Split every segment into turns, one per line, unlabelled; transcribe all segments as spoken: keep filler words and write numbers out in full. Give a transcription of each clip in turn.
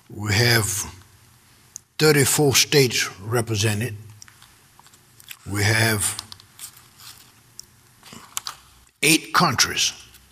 We have thirty-four states represented. We have eight countries.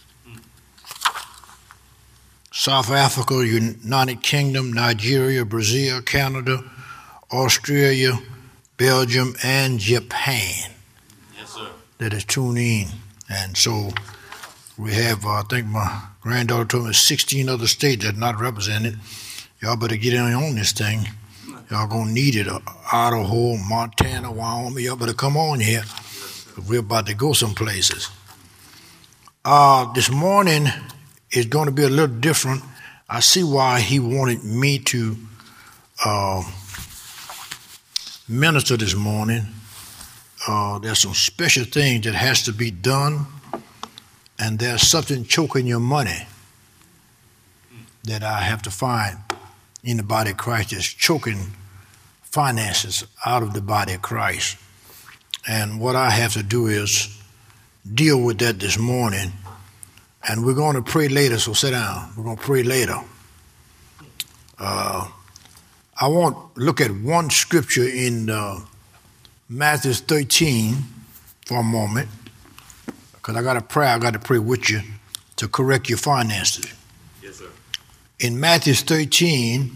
South Africa, United Kingdom, Nigeria, Brazil, Canada, Australia, Belgium, and Japan.
Yes, sir.
That is tuned in. And so we have, uh, I think my granddaughter told me, sixteen other states that are not represented. Y'all better get in on this thing. Y'all gonna need it. Uh, Idaho, Montana, Wyoming, y'all better come on here. We're about to go some places. Uh, this morning is going to be a little different. I see why he wanted me to uh, minister this morning. Uh, there's some special things that has to be done, and there's something choking your money that I have to find in the body of Christ that's choking finances out of the body of Christ. And what I have to do is deal with that this morning. And we're going to pray later, so sit down. We're going to pray later. Uh, I want to look at one scripture in uh, Matthew thirteen for a moment, because I got a prayer I got to pray with you to correct your finances.
Yes, sir.
In Matthew thirteen,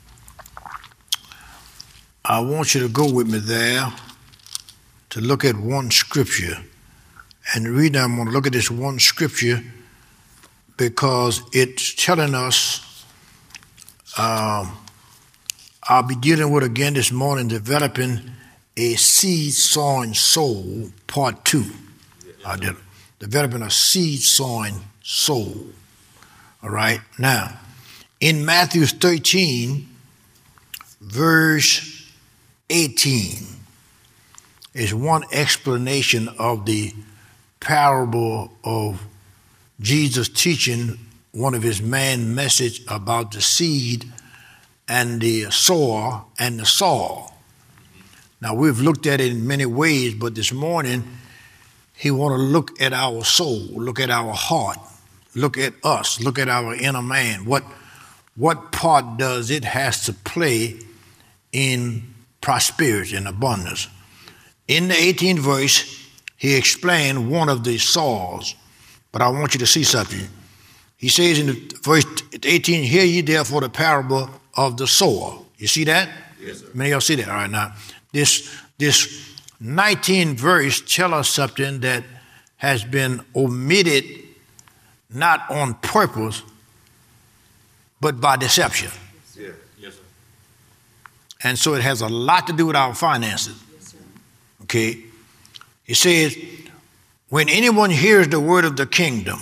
I want you to go with me there to look at one scripture. And the reason I'm going to look at this one scripture because it's telling us, um, I'll be dealing with again this morning, developing a seed sowing soul, part two. I did developing a seed sowing soul. All right. Now, in Matthew thirteen, verse eighteen, is one explanation of the parable of Jesus teaching one of his main message about the seed and the sower and the soil. Now, we've looked at it in many ways, but this morning, he want to look at our soul, look at our heart, look at us, look at our inner man. What, what part does it has to play in prosperity and abundance? In the eighteenth verse, he explained one of the soils, but I want you to see something. He says in the verse eighteen, hear ye therefore the parable of the sower. You see that?
Yes, sir.
Many of y'all see that. All right, now, this, this nineteenth verse tells us something that has been omitted not on purpose, but by deception.
Yeah. Yes, sir.
And so it has a lot to do with our finances. Okay? He says, when anyone hears the word of the kingdom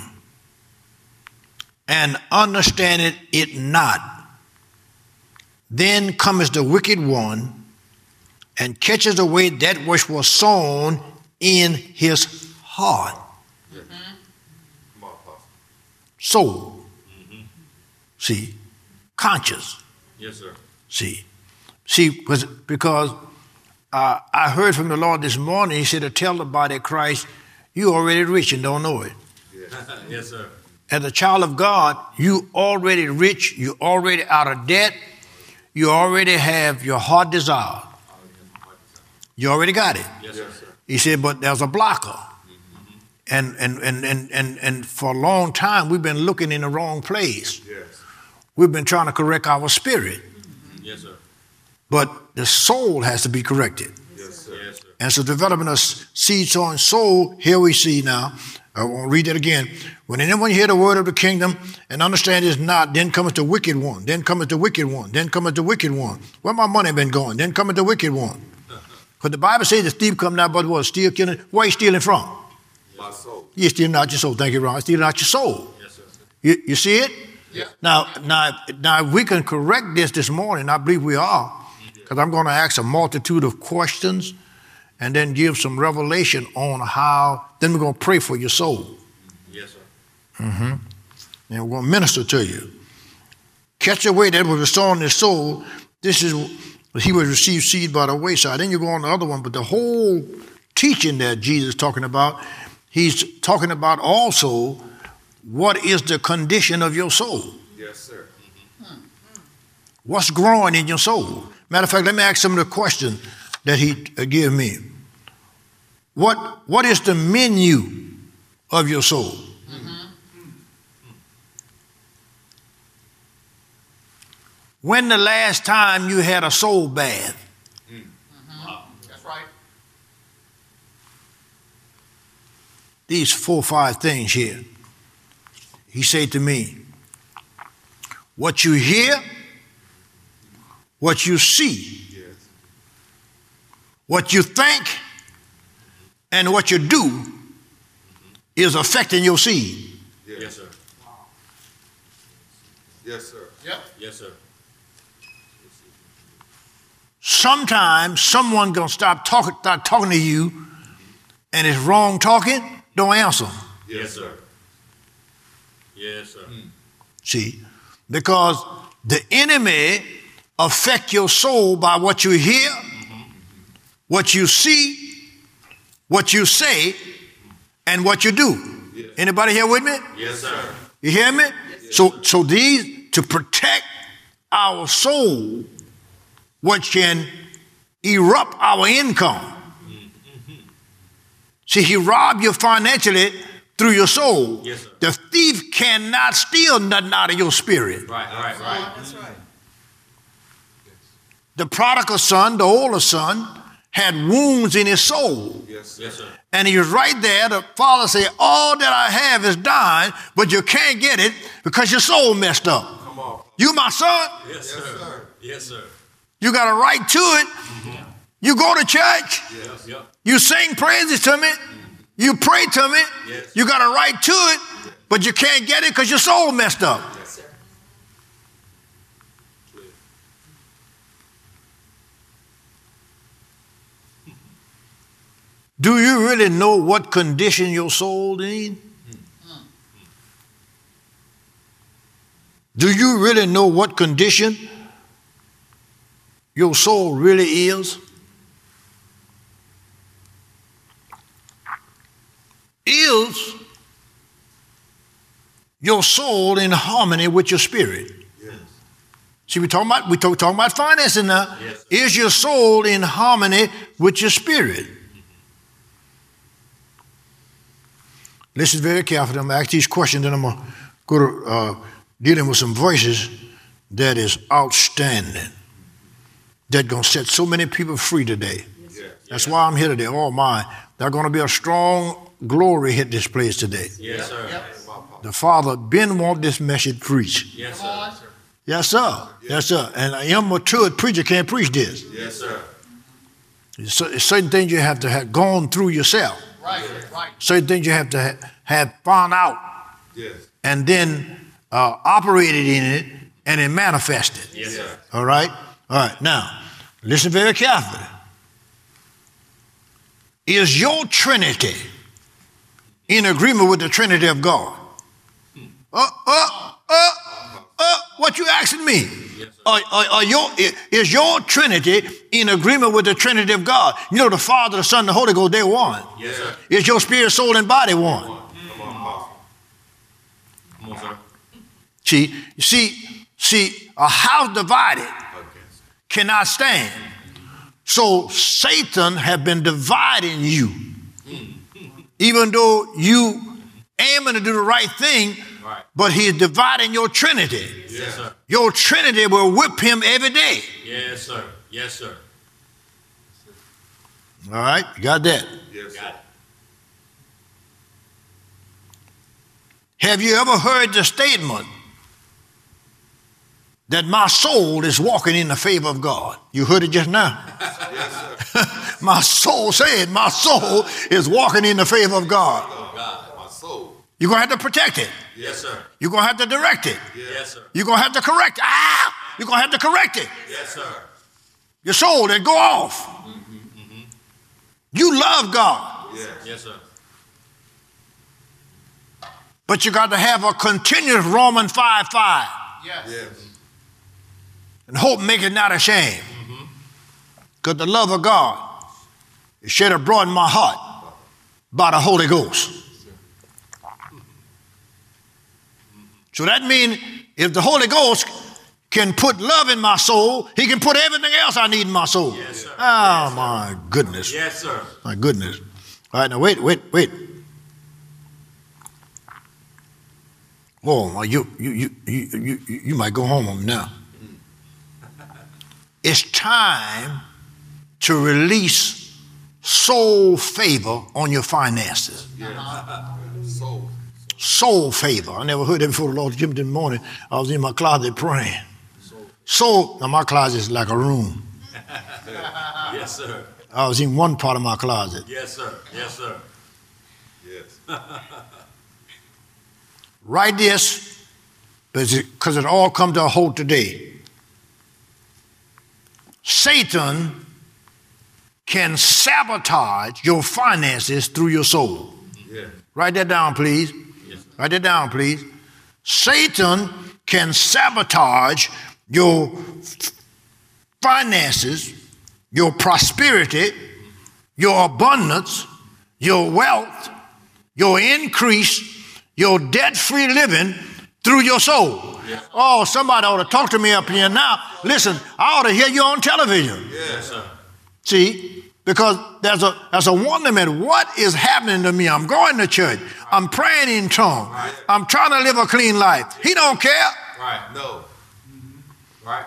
and understandeth it not, then cometh the wicked one and catches away that which was sown in his heart.
Mm-hmm.
Soul.
Mm-hmm.
See? Conscious.
Yes, sir.
See? See, because, because uh, I heard from the Lord this morning, he said to tell the body of Christ, you already rich and don't know it.
Yes, yes sir.
As a child of God, you already rich, you already out of debt, you already have your heart desire. You already got it.
Yes, sir.
He said, but there's a blocker.
Mm-hmm.
And, and, and, and, and, and for a long time, we've been looking in the wrong place.
Yes.
We've been trying to correct our spirit.
Mm-hmm. Yes, sir.
But the soul has to be corrected.
Yes, sir. Yes, sir.
And so developing a seed sowing soul, here we see now, I won't read that again. When anyone hear the word of the kingdom and understand it not, then cometh the wicked one, then cometh the wicked one, then cometh the wicked one. Where my money been going? Then cometh the wicked one. Because the Bible says the thief come not but what? Steal, killing. Where you stealing from?
My soul.
You're stealing out your soul. Thank you, Ron. Stealing out your soul.
Yes, sir.
You, you see it?
Yeah.
Now, now, now, if we can correct this this morning, I believe we are, because I'm going to ask a multitude of questions and then give some revelation on how, then we're going to pray for your soul.
Yes, sir.
Mm-hmm. And we're going to minister to you. Catch away that was sown in his soul. This is, he would receive seed by the wayside. Then you go on the other one, but the whole teaching that Jesus is talking about, he's talking about also what is the condition of your soul.
Yes, sir. Mm-hmm.
What's growing in your soul? Matter of fact, let me ask him the question that he uh, gave me. What, what is the menu of your soul? Mm-hmm. When the last time you had a soul bath?
Mm-hmm. That's right.
These four or five things here. He said to me, what you hear, what you see, yes, what you think, and what you do mm-hmm. is affecting your seed.
Yes, yes sir. Yes, sir.
Yep.
Yes, sir.
Sometimes someone gonna stop talking, start talking to you, and it's wrong talking. Don't answer.
Yes, sir. Yes, sir. Mm.
See, because the enemy affect your soul by what you hear, mm-hmm. what you see, what you say, and what you do. Yes. Anybody here with me?
Yes, sir.
You hear me? Yes, so, sir. so these to protect our soul, what can erupt our income. Mm-hmm. See, he robbed you financially through your soul.
Yes, sir.
The thief cannot steal nothing out of your spirit.
Right, right, right. That's right.
The prodigal son, the older son, had wounds in his soul.
Yes, yes sir.
And he was right there. The father said, all that I have is thine, but you can't get it because your soul messed up.
Come on.
You my son?
Yes, sir. Yes, sir. Yes, sir.
You got a right to it. Mm-hmm. You go to church.
Yes. Yep.
You sing praises to me. Mm-hmm. You pray to me.
Yes.
You got a right to it, yes. but you can't get it because your soul messed up.
Yes, sir.
Do you really know what condition your soul is in? Mm-hmm. Do you really know what condition your soul really is? Is your soul in harmony with your spirit?
Yes.
See, we talking about we talk, talking about finances now.
Yes.
Is your soul in harmony with your spirit? Listen very carefully. I'm going to ask these questions, and I'm going to go to uh, dealing with some voices that is outstanding, that's going to set so many people free today.
Yes.
That's why I'm here today. Oh, my. There's going to be a strong glory hit this place today.
Yes, sir. Yep.
The Father been want this message preached.
Yes, sir.
Yes, sir. Yes, sir. And an immature preacher can't preach this.
Yes, sir.
There's certain things you have to have gone through yourself.
Right, right.
Certain things you have to ha- have found out.
Yes.
And then uh, operated in it and it manifested.
Yes, sir.
All right? All right. Now, listen very carefully. Is your Trinity in agreement with the Trinity of God? Uh, uh, uh, uh, what you asking me?
Yes,
are, are, are your, is your Trinity in agreement with the Trinity of God? You know, the Father, the Son, and the Holy Ghost, they're one.
Yes, sir.
Is your spirit, soul, and body one?
Come on, come on, come on sir.
See, you see, see, a house divided
Okay.
cannot stand. So Satan have been dividing you. Even though you aiming to do the right thing,
right.
but he's dividing your Trinity.
Yes, sir.
Your Trinity will whip him every day.
Yes, sir. Yes, sir.
All right, you got that?
Yes, got it.
Have you ever heard the statement that my soul is walking in the favor of God? You heard it just now.
Yes, sir.
My soul said, my soul is walking in the favor of God.
Oh, God, my soul.
You're going to have to protect it.
Yes, sir.
You're going to have to direct it.
Yes, sir.
You're going to have to correct it. Ah! You're going to have to correct it.
Yes, sir.
Your soul that go off.
Mm-hmm, mm-hmm.
You love God.
Yes. Yes, sir.
But you got to have a continuous Romans five five.
Yes.
Yes.
And hope make it not ashamed. Because the love of God is shed abroad in my heart by the Holy Ghost. So that means if the Holy Ghost can put love in my soul, he can put everything else I need in my soul.
Yes, sir.
Oh,
Yes,
my
sir.
goodness.
Yes, sir.
My goodness. All right, now wait, wait, wait. Oh, you, you, you, you, you, you might go home on me now. It's time to release soul favor on your finances.
Uh-huh. Soul.
Soul favor. I never heard that before. The Lord Jim in the morning. I was in my closet praying. Soul. Now my closet is like a room.
Yes, sir.
I was in one part of my closet.
Yes, sir. Yes, sir.
Yes.
Write this, because it all come to a halt today. Satan can sabotage your finances through your soul.
Yeah.
Write that down, please.
Yes, sir.
Write that down, please. Satan can sabotage your finances, your prosperity, your abundance, your wealth, your increase, your debt-free living through your soul.
Yes.
Oh, somebody ought to talk to me up here now. Listen, I ought to hear you on television.
Yes, sir.
See, because there's a there's a wonderment. What is happening to me? I'm going to church. I'm praying in tongues.
Right.
I'm trying to live a clean life. He don't care.
Right. No. Right.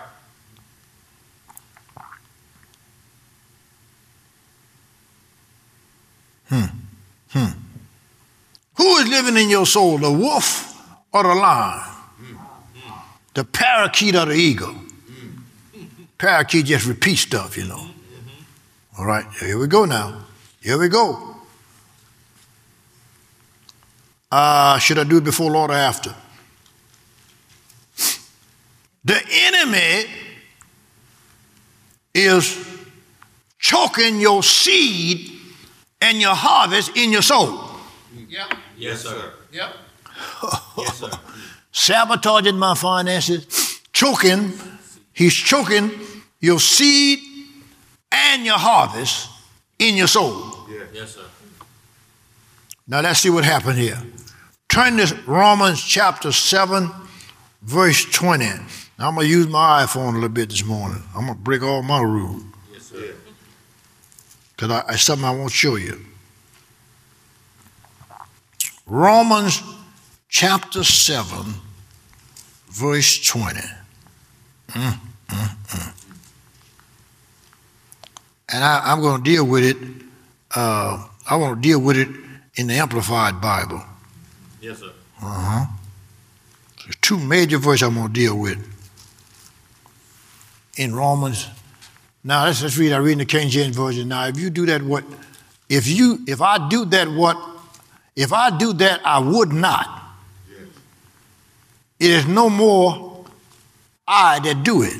Who is living in your soul, the wolf or the lion? The parakeet or the eagle? Parakeet just repeat stuff, you know. All right, here we go now. Here we go. Uh, should I do it before, Lord, or after? The enemy is choking your seed and your harvest in your soul.
Yep.
Yes, sir.
Yep.
Yes, sir.
Sabotaging my finances, choking, he's choking your seed and your harvest in your soul.
Yeah.
Yes, sir.
Now let's see what happened here. Turn to Romans chapter seven, verse twenty. Now I'm going to use my iPhone a little bit this morning. I'm going to break all my rules
Yes, sir.
because it's something I want to show you. Romans chapter seven, verse twenty. Mm, mm, mm. And I, I'm going to deal with it. Uh, I want to deal with it in the Amplified Bible.
Yes, sir.
Uh-huh. There's two major verses I'm going to deal with in Romans. Now let's, let's read. I read in the King James Version. Now, if you do that, what? If you, if I do that, what? If I do that, I would not.
Yes.
It is no more I that do it,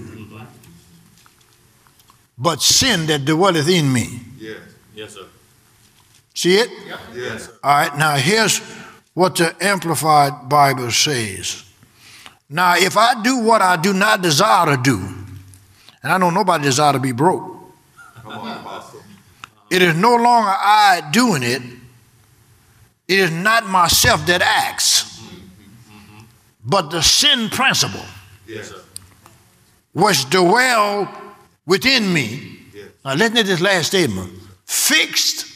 but sin that dwelleth in me.
Yes.
Yes, sir.
See it?
Yep. Yes.
All right, now here's what the Amplified Bible says. Now, if I do what I do not desire to do, and I know nobody desire to be broke,
Come on, Apostle.
it is no longer I doing it, it is not myself that acts, but the sin principle
Yes.
sir.
which dwell within me.
Yes.
Now listen to this last statement. Fixed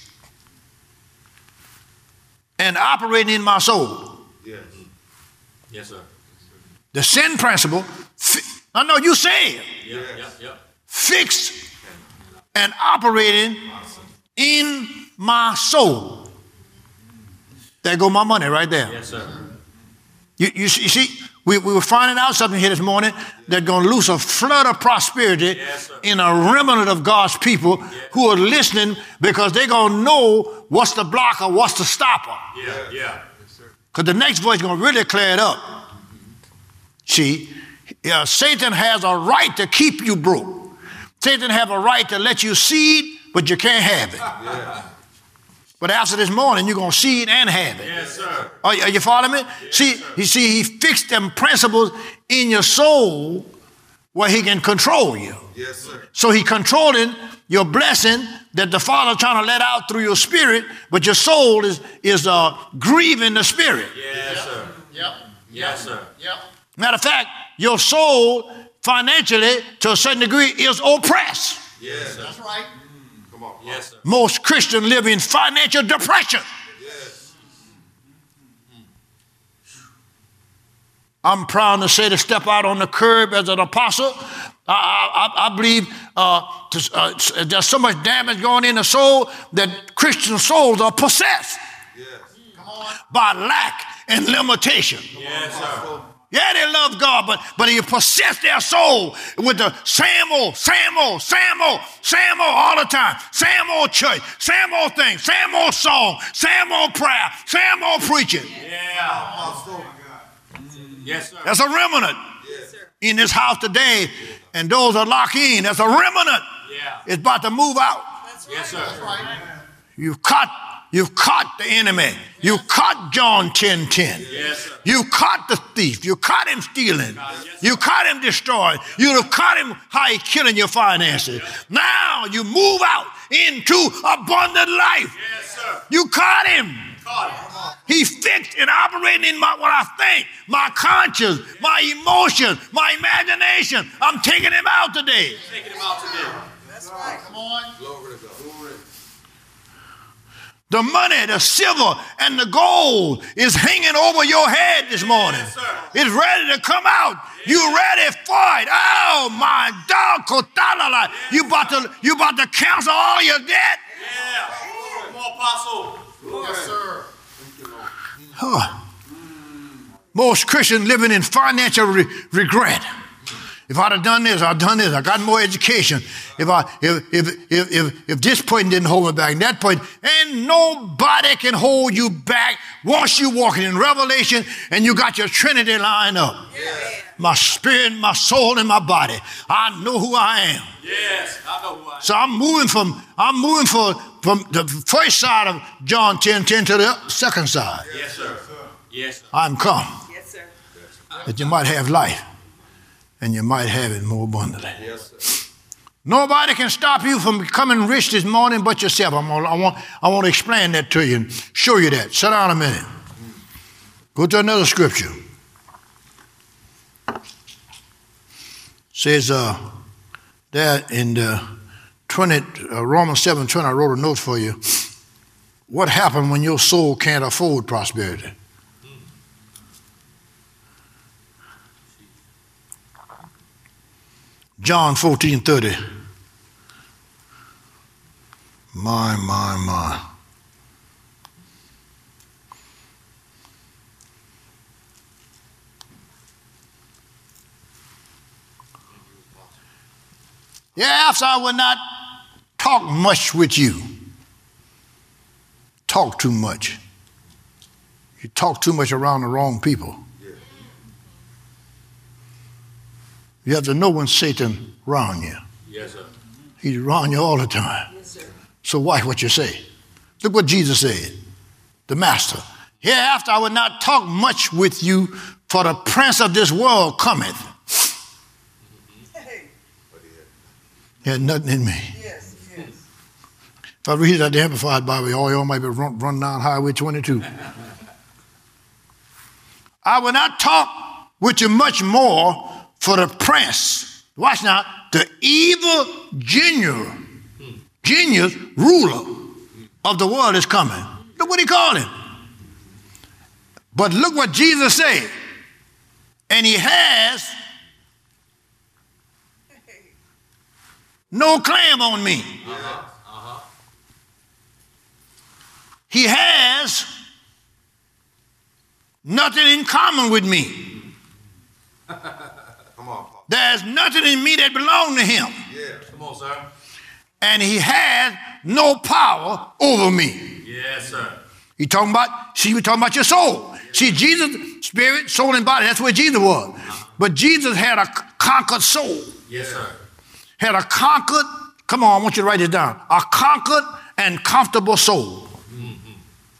and operating in my soul.
Yes.
Yes, sir.
The sin principle, fi- I know you say it,
Yep, yep, yep.
fixed and operating in my soul. There go my money right there.
Yes, sir.
You, you, see, you see, we, we were finding out something here this morning that's going to loose a flood of prosperity
Yes, sir.
in a remnant of God's people who are listening because they're going to know what's the blocker, what's the stopper.
Yeah, yeah.
Because the next voice is going to really clear it up. See, uh, Satan has a right to keep you broke. Satan has a right to let you seed, but you can't have it.
Yeah.
But after this morning, you're going to seed and have it.
Yes, sir.
Are, are you following me? see, you see, he fixed them principles in your soul where he can control you.
Yes, sir.
So he controlling your blessing that the Father trying to let out through your spirit, but your soul is, is uh, grieving the spirit.
Yes, sir.
Yep.
Yes, sir.
Yep.
Matter of fact, your soul financially, to a certain degree, is oppressed.
Yes.
That's right.
Come on.
Yes, sir.
Most Christians live in financial depression.
Yes.
I'm proud to say to step out on the curb as an apostle. I, I, I believe uh, to, uh, there's so much damage going in the soul that Christian souls are possessed
Yes.
Come on.
by lack and limitation.
Yes, sir.
Yeah, they love God, but but you possess their soul with the same old, same old, same old, same old all the time. Same old church, same old thing, same old song, same old prayer, same old preaching.
Yeah. Yes, sir.
That's a remnant
Yes.
in this house today, and those that lock in, that's a remnant.
Yeah.
It's about to move out.
Yes, sir.
You've caught, you've caught the enemy. You caught John ten ten.
Yes, sir.
You caught the thief. You caught him stealing. You caught him destroying. You caught him how he killing your finances. Now you move out into abundant life.
Yes, sir.
You caught him.
Caught him.
He fixed and operating in my what I think, my conscience, my emotions, my imagination. I'm taking him out today.
Taking him out today.
That's right. Come on. Glory to God. Glory.
The money, the silver, and the gold is hanging over your head this morning.
Yes, sir.
It's ready to come out. You ready for it? Oh my dog, kotalala. You about to you about to cancel all your debt?
Yeah. Come on, apostle.
Yes, sir.
Huh. Most Christians living in financial re- regret. If I'd have done this, I'd done this. I got more education. If I if if if if, if this point didn't hold me back, and that point, and nobody can hold you back once you walking in Revelation and you got your Trinity lined up.
Yes.
My spirit, my soul, and my body. I know who I am.
Yes. I know who I am.
So I'm moving from I'm moving for, from the first side of John ten ten to the second side.
Yes, sir. Yes, sir.
I'm come
Yes, sir.
that you might have life, and you might have it more abundantly.
Yes, sir.
Nobody can stop you from becoming rich this morning but yourself. I'm gonna, I want I want to explain that to you and show you that. Sit down a minute. Go to another scripture. Says uh, there in the twenty uh, Romans seven twenty. I wrote a note for you. What happened when your soul can't afford prosperity? John fourteen thirty. My, my, my. Yeah, after I would not talk much with you. Talk too much. You talk too much around the wrong people. You have to know when Satan around you.
Yes, sir.
He's around you all the time.
Yes, sir.
So watch what you say. Look what Jesus said, the master. Hereafter I will not talk much with you, for the prince of this world cometh.
Hey.
He had nothing in me.
Yes, yes.
If I read that the Amplified Bible, all y'all might be run, run down Highway twenty-two. I will not talk with you much more, for the prince, watch now, the evil genius, genius ruler of the world is coming. Look what he called him. But look what Jesus said. And he has no claim on me.
Uh-huh. Uh-huh.
He has nothing in common with me.
Come on, Paul.
There's nothing in me that belongs to him.
Yeah.
Come on, sir.
And he has no power over me.
Yes, sir.
He talking about, see, we're talking about your soul. See, Jesus, spirit, soul, and body, that's where Jesus was. But Jesus had a conquered soul.
Yes, sir.
Had a conquered, come on, I want you to write this down. A conquered and comfortable soul.
Mm-hmm.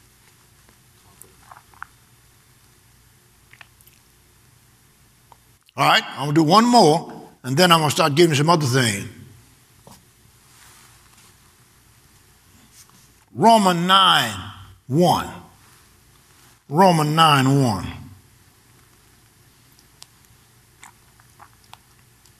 All right, I'm going to do one more, and then I'm going to start giving you some other things. Romans nine one. Romans nine one.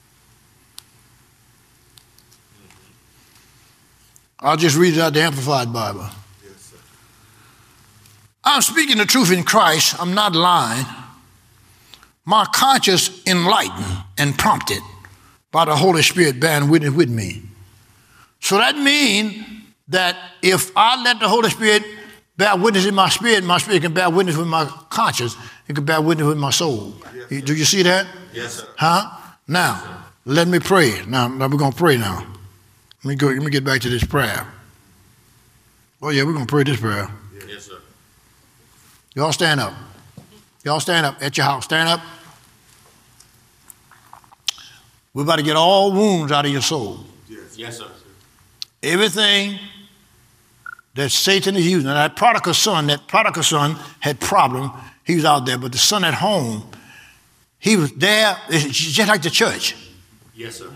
I'll just read it out the Amplified Bible.
Yes, sir.
I'm speaking the truth in Christ. I'm not lying. My conscience enlightened and prompted by the Holy Spirit bearing witness with me. So that means that if I let the Holy Spirit bear witness in my spirit, my spirit can bear witness with my conscience. It can bear witness with my soul. Yes, do you see that?
Yes, sir.
Huh? Now,
yes,
let me pray. Now, now we're going to pray now. Let me go. Let me get back to this prayer. Oh, yeah, we're going to pray this prayer.
Yes, sir.
Y'all stand up. Y'all stand up at your house. Stand up. We're about to get all wounds out of your soul.
Yes,
Yes, sir.
Everything that Satan is using. Now, that prodigal son, that prodigal son had problem. He was out there, but the son at home, he was there. It's just like the church.
Yes, sir.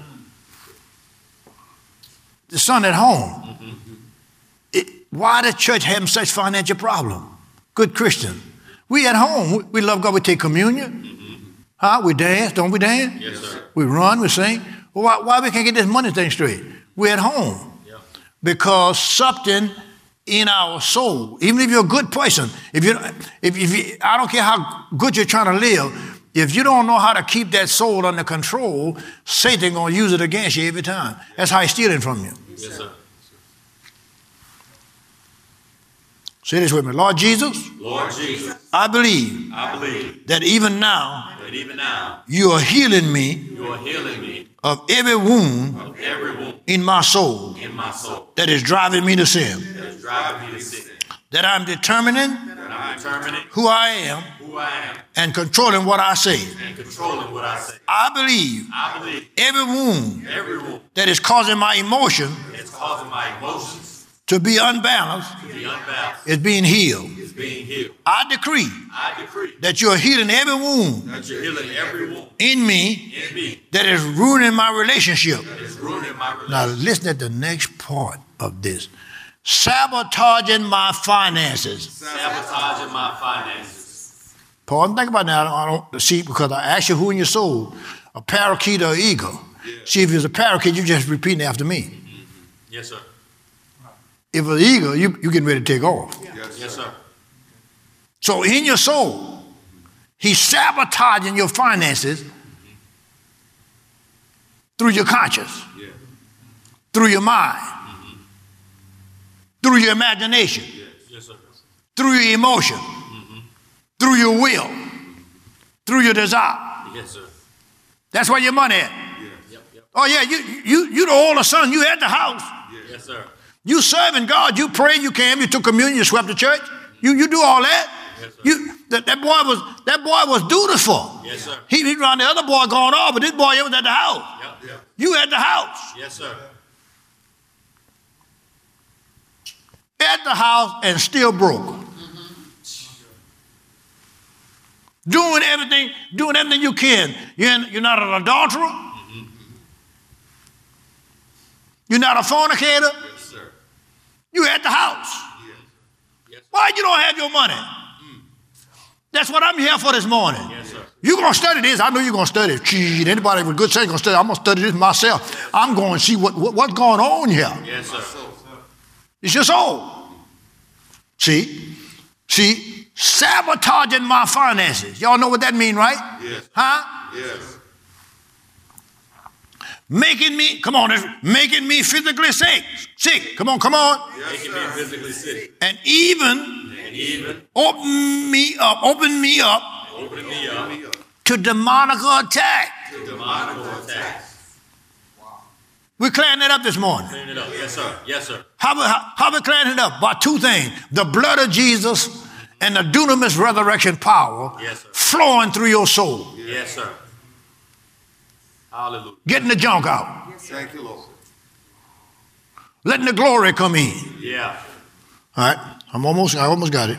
The son at home. Mm-hmm. It, why the church having such financial problem? Good Christian. We at home. We, we love God. We take communion. Mm-hmm. Huh? We dance. Don't we dance?
Yes, sir.
We run. We sing. Well, why, why we can't get this money thing straight? We're at home.
Yeah.
Because something in our soul, even if you're a good person, if you, if, if you, I don't care how good you're trying to live, if you don't know how to keep that soul under control, Satan gonna use it against you every time. That's how he's stealing from you.
Yes, sir.
Say this with me. Lord Jesus,
Lord Jesus,
I believe,
I believe
that even now,
that even now
you are healing me
you are healing me
of every wound
of every wound
in my soul
in my soul
that is driving me to sin.
that is driving me to sin.
That I'm determining
That I'm determining
who I am
who I am
and controlling what I say.
and controlling what I say.
I believe
I believe
every wound
every wound
that is causing my emotion
that's causing my emotions
to be unbalanced
to be unbalanced
is being healed.
is being healed.
I decree
I decree
that you're healing every wound
that you're healing every wound
in me
in me
that is ruining my relationship.
that is ruining my relationship.
Now listen at the next part of this. Sabotaging my finances.
Sabotaging my finances.
Paul, think about that. I don't see, because I asked you who in your soul, a parakeet or an eagle.
Yeah.
See, if it's a parakeet, you're just repeating after me.
Mm-hmm. Yes, sir.
If it's an eagle, you, you're getting ready to take off.
Yes,
Yes, sir.
So in your soul, he's sabotaging your finances through your conscience,
Yeah.
through your mind, through your imagination,
Yes, sir.
through your emotion, through your will, through your desire.
Yes, sir.
That's where your money at.
Yep, yep.
Oh yeah, you you you the older son, you at the house.
Yes, sir.
You serving God, you pray, you came, you took communion, you swept the church. You you do all that.
Yes, sir.
You that, that boy was that boy was dutiful.
Yes, sir.
He he around the other boy going off, but this boy was at the house.
Yep, yep.
You at the house.
Yes, sir.
At the house and still broke. Doing everything, doing everything you can. You're, you're not an adulterer. Mm-hmm. You're not a fornicator.
Yes, sir.
You're at the house.
Yes,
Why you don't have your money? Mm. That's what I'm here for this morning.
yes, sir.
You're going to study this. I know you're going to study. Gee, anybody with good sense going to study. I'm going to study this myself. I'm going to see what, what what's going on here.
Yes, sir.
It's your soul. See? See? Sabotaging my finances. Y'all know what that means, right?
Yes.
Huh?
Yes.
Making me, come on, making me physically sick. Sick. Come on, come on.
Yes,
Making
sir.
me physically sick.
And even
And even
open me up, open me up
opening me up
to demonical attack.
to demonic attacks.
We're clearing that up this morning.
Clean it up. Yes, sir. Yes, sir.
How we, how, how we clearing it up? By two things. The blood of Jesus and the dunamis resurrection power
Yes, sir.
flowing through your soul.
Yes, sir. Hallelujah.
Getting the junk out.
Thank you, Lord.
Letting the glory come in.
Yeah.
All right. I'm almost, I almost got it.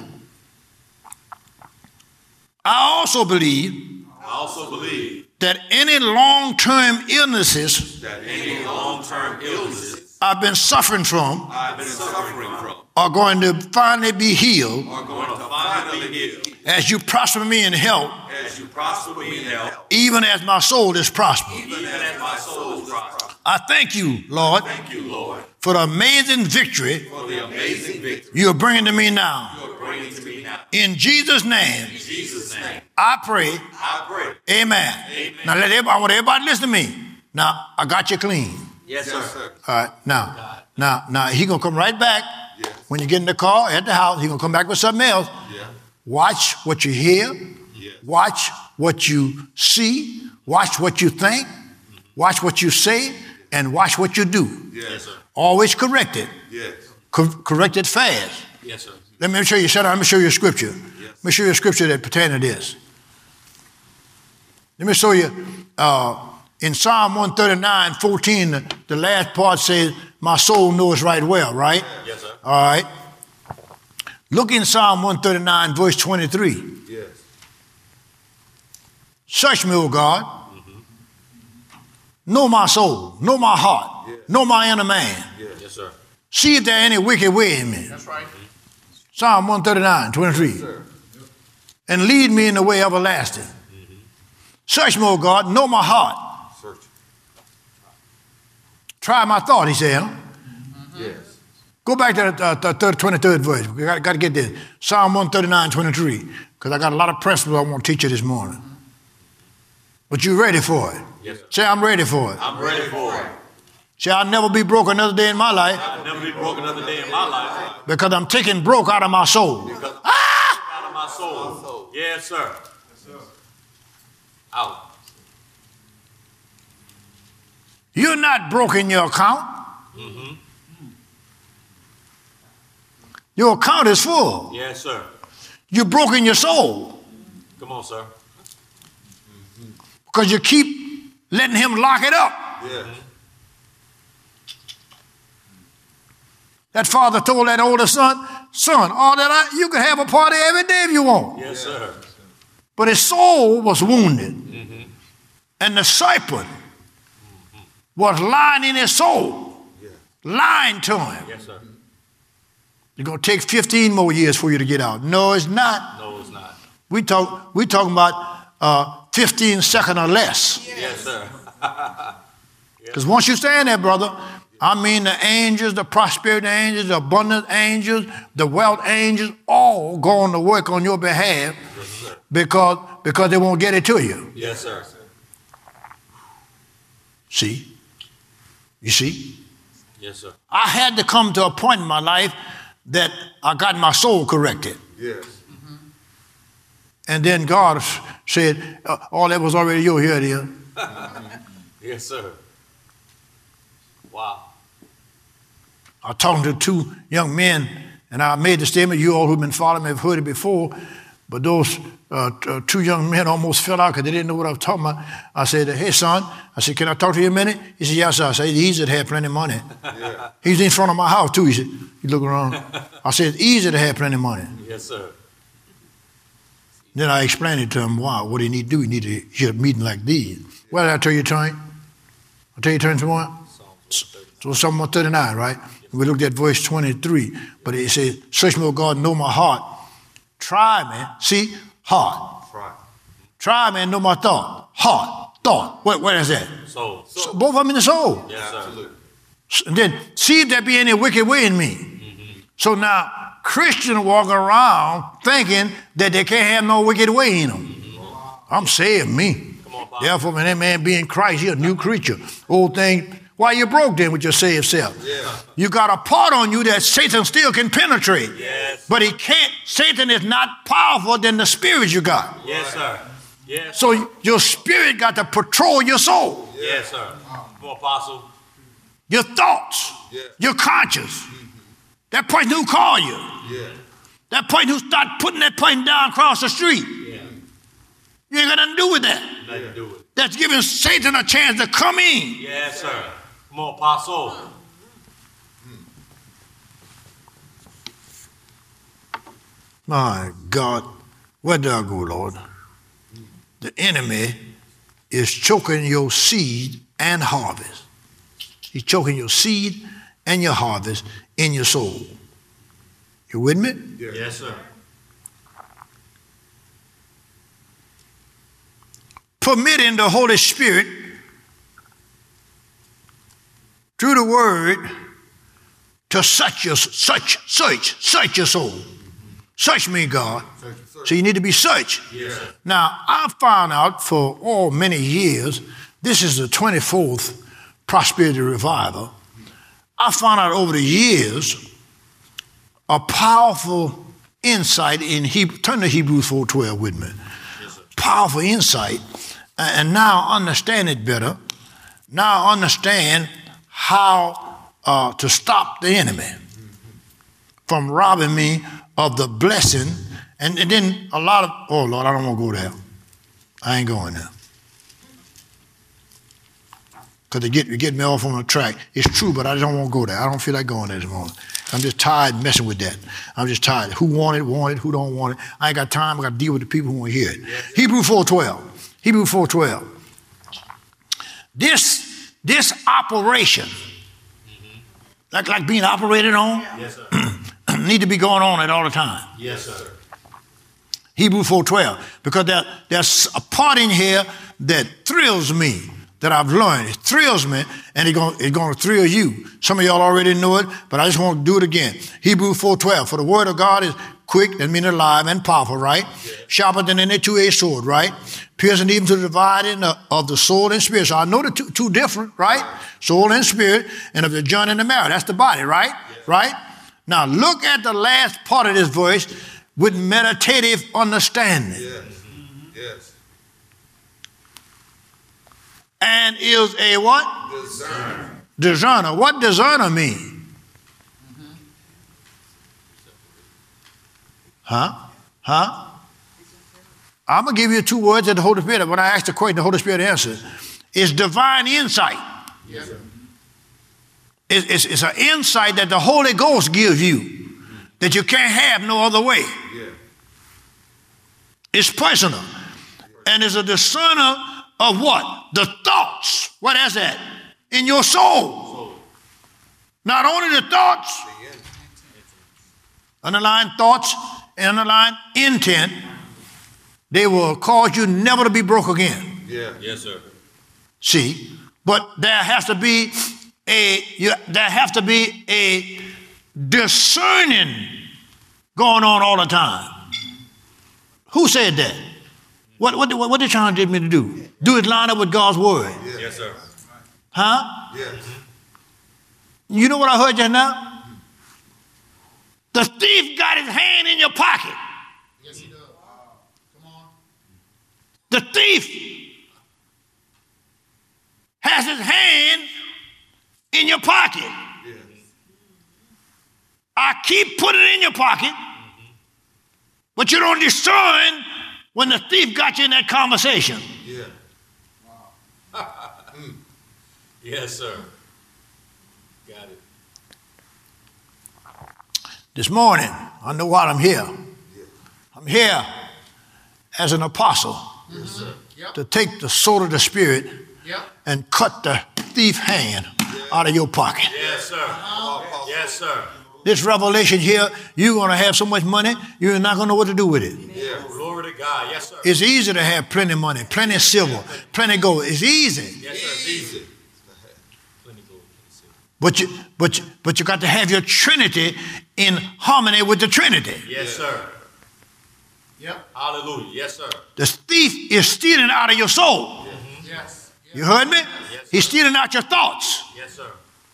I also believe
I also believe
that any long-term illnesses
that any long-term illnesses
I've been suffering from
I've been suffering from
are going to finally be healed
are going to finally be healed
as you prosper me in health,
as you prosper me in health,
even as my soul is prospered.
even as my soul is prospered.
I thank you, Lord,
Thank you, Lord,
for the amazing victory
for the amazing victory
you are bringing to me now.
you are bringing to me now.
In Jesus' name,
In Jesus' name,
I pray.
I pray.
Amen.
Amen.
Now let everybody, I want everybody to listen to me. Now I got you clean.
Yes,
Yes,
sir.
sir.
All right. Now, now, now he gonna come right back.
Yes.
When you get in the car at the house, he gonna come back with something else.
Yeah.
Watch what you hear.
Yes.
Watch what you see. Watch what you think. Watch what you say, and watch what you do.
Yes,
sir.
Always correct it.
Yes.
Co- correct it fast.
Yes, sir.
Let me show you. Shut up. Let me show you a scripture. Let me show you a scripture that pertains to this. Let me show you. Uh, in Psalm one thirty-nine, fourteen, the, the last part says, "My soul knows right well." Right.
Yes, sir.
All right. Look in Psalm one thirty-nine, verse twenty-three.
Yes.
Search me, O God. Know my soul. Know my heart.
Yes.
Know my inner man.
Yes, sir.
See if there any wicked way in me.
That's right.
Psalm one thirty-nine, twenty-three.
Sir.
And lead me in the way everlasting. Search me, O God. Know my heart.
Search.
Try my thought, he said. Huh?
Yes.
Go back to the, uh, the third, twenty-third verse. We got, got to get this. Psalm one thirty-nine, twenty-three. Because I got a lot of principles I want to teach you this morning. But you ready for it?
Yes, sir.
Say, I'm ready for it.
I'm ready for it.
Say, I'll never be broke another day in my life
I'll never be broke another day in my life
because I'm taking broke out of my soul.
because
Ah!
out of my soul. Yes, sir. Out.
You're not broke in your account.
Mm-hmm.
Your account is full.
Yes, sir.
You're broke in your soul
Come on, sir.
because you keep letting him lock it up.
Yes.
That father told that older son, son, all that I, you can have a party every day if you want.
Yes, sir.
But his soul was wounded.
Mm-hmm.
And the serpent was lying in his soul,
Yes.
lying to him.
Yes, sir.
It's going to take fifteen more years for you to get out. No, it's not.
No, it's not.
We talk, we talking about uh, fifteen seconds or less.
Yes, sir.
Because once you stand there, brother, I mean the angels, the prosperity angels, the abundance angels, the wealth angels, all going to work on your behalf
Yes, sir.
because, because they won't get it to you.
Yes, sir.
See? You see?
Yes, sir.
I had to come to a point in my life that I got my soul corrected.
Yes.
And then God said, uh, all that was already yours, here it is.
Yes, sir. Wow.
I was talking to two young men, and I made the statement, you all who've been following me have heard it before, but those uh, t- uh, two young men almost fell out because they didn't know what I was talking about. I said, hey, son, I said, can I talk to you a minute? He said, yes, sir. I said, it's easy to have plenty of money.
Yeah.
He's in front of my house, too. He said, he looked around. I said, it's easy to have plenty of money.
Yes, sir.
Then I explained it to him, wow, what he need to do, he need to get a meeting like these. What did I tell you, Tony? I tell you, Tony, tomorrow? So Psalm one thirty-nine, right? We looked at verse twenty-three, but it says, search me, O God, know my heart. Try me, see, heart.
Try.
Try me and know my thought. Heart, thought. What, what is that?
Soul.
So both of them in the soul.
Yes, sir.
Absolutely.
And then see if there be any wicked way in me.
Mm-hmm.
So now Christians walk around thinking that they can't have no wicked way in them.
Mm-hmm.
I'm saving me.
Come on, Pop.
Therefore, when that man be in Christ, he's a new creature. Old thing, why you broke then with your saved self?
Yeah.
You got a part on you that Satan still can penetrate.
Yes.
But he can't, Satan is not powerful than the spirit you got.
Yes, sir. Yes.
So your spirit got to patrol your soul,
Yes, sir. Come on, Apostle.
your thoughts,
Yeah.
your conscience. That person who called you,
Yeah.
that person who started putting that person down across the street.
Yeah.
You ain't got nothing to do with that.
Nothing to do with it.
That's giving Satan a chance to come in.
Yes, sir. Come on, Apostle.
My God, where do I go, Lord? The enemy is choking your seed and harvest. He's choking your seed and your harvest in your soul. You with me?
Yeah.
Yes, sir.
Permitting the Holy Spirit through the word to search your, search, search, search your soul. Search me, God. So you need to be searched.
Yes.
Now, I found out for all many years, this is the twenty-fourth Prosperity Revival. I found out over the years a powerful insight in Hebrew. Turn to Hebrews four twelve with me.
Yes,
Powerful insight. And now I understand it better. Now I understand how uh, to stop the enemy from robbing me of the blessing. And, and then a lot of, oh Lord, I don't want to go there. I ain't going there. Because they get, they get me off on the track. It's true, but I just don't want to go there. I don't feel like going there this morning. I'm just tired messing with that. I'm just tired. Who want it, want it. Who don't want it. I ain't got time. I got to deal with the people who want to hear it. Yes. Hebrews four twelve. Hebrews four twelve. This, this operation, mm-hmm. like, like being operated on,
yes, sir.
need to be going on at all the time.
Yes, sir.
Hebrews four twelve. Because there, there's a part in here that thrills me, that I've learned. It thrills me, and it's going, it's going to thrill you. Some of y'all already know it, but I just want to do it again. Hebrews four twelve. For the word of God is quick, that means alive and powerful, right? Yeah. Sharper than any two-edged sword, right? Piercing even to the dividing of the soul and spirit. So I know the two, two different, right? Soul and spirit, and of the joint and the marrow. That's the body, right? Yeah. Right? Now look at the last part of this verse with meditative understanding.
Yes. Mm-hmm. Yes.
And is a what?
Discerner.
Discerner. What discerner mean? Mm-hmm. Huh? Huh? I'm going to give you two words that the Holy Spirit, when I ask the question, the Holy Spirit answers. It's divine insight.
Yes, sir.
It's, it's, it's an insight that the Holy Ghost gives you that you can't have no other way.
Yeah.
It's personal. And it's a discerner of what? The thoughts. What is that? In your soul. Not only the thoughts, underlying thoughts, and underlying intent, they will cause you never to be broke again.
Yeah.
Yes, sir.
See, but there has to be a you, there have to be a discerning going on all the time. Who said that? What what what they trying to get me to do? Do it line up with God's word?
Yeah.
Yes, sir.
Huh?
Yes.
You know what I heard just now? The thief got his hand in your pocket.
Yes, he does. Come on.
The thief has his hand in your pocket.
Yes.
I keep putting it in your pocket, but you don't discern when the thief got you in that conversation.
Yeah.
Yes, sir. Got it.
This morning, I know why I'm here. I'm here as an apostle
Yes, sir. Yep.
to take the sword of the Spirit
Yep.
and cut the thief hand out of your pocket.
Yes, sir. Yes, sir.
This revelation here, you're going to have so much money, you're not going to know what to do with it.
Yeah.
Glory to God. Yes, sir.
It's easy to have plenty of money, plenty of silver, plenty of gold. It's easy.
Yes, sir. It's easy.
Easy.
Plenty gold. Yes, sir.
But you, but, you, but you got to have your Trinity in harmony with the Trinity.
Yes, sir.
Yep.
Hallelujah. Yes, sir.
The thief is stealing out of your soul.
Yes.
You heard me?
Yes,
He's
sir.
stealing out your thoughts.
Yes, sir.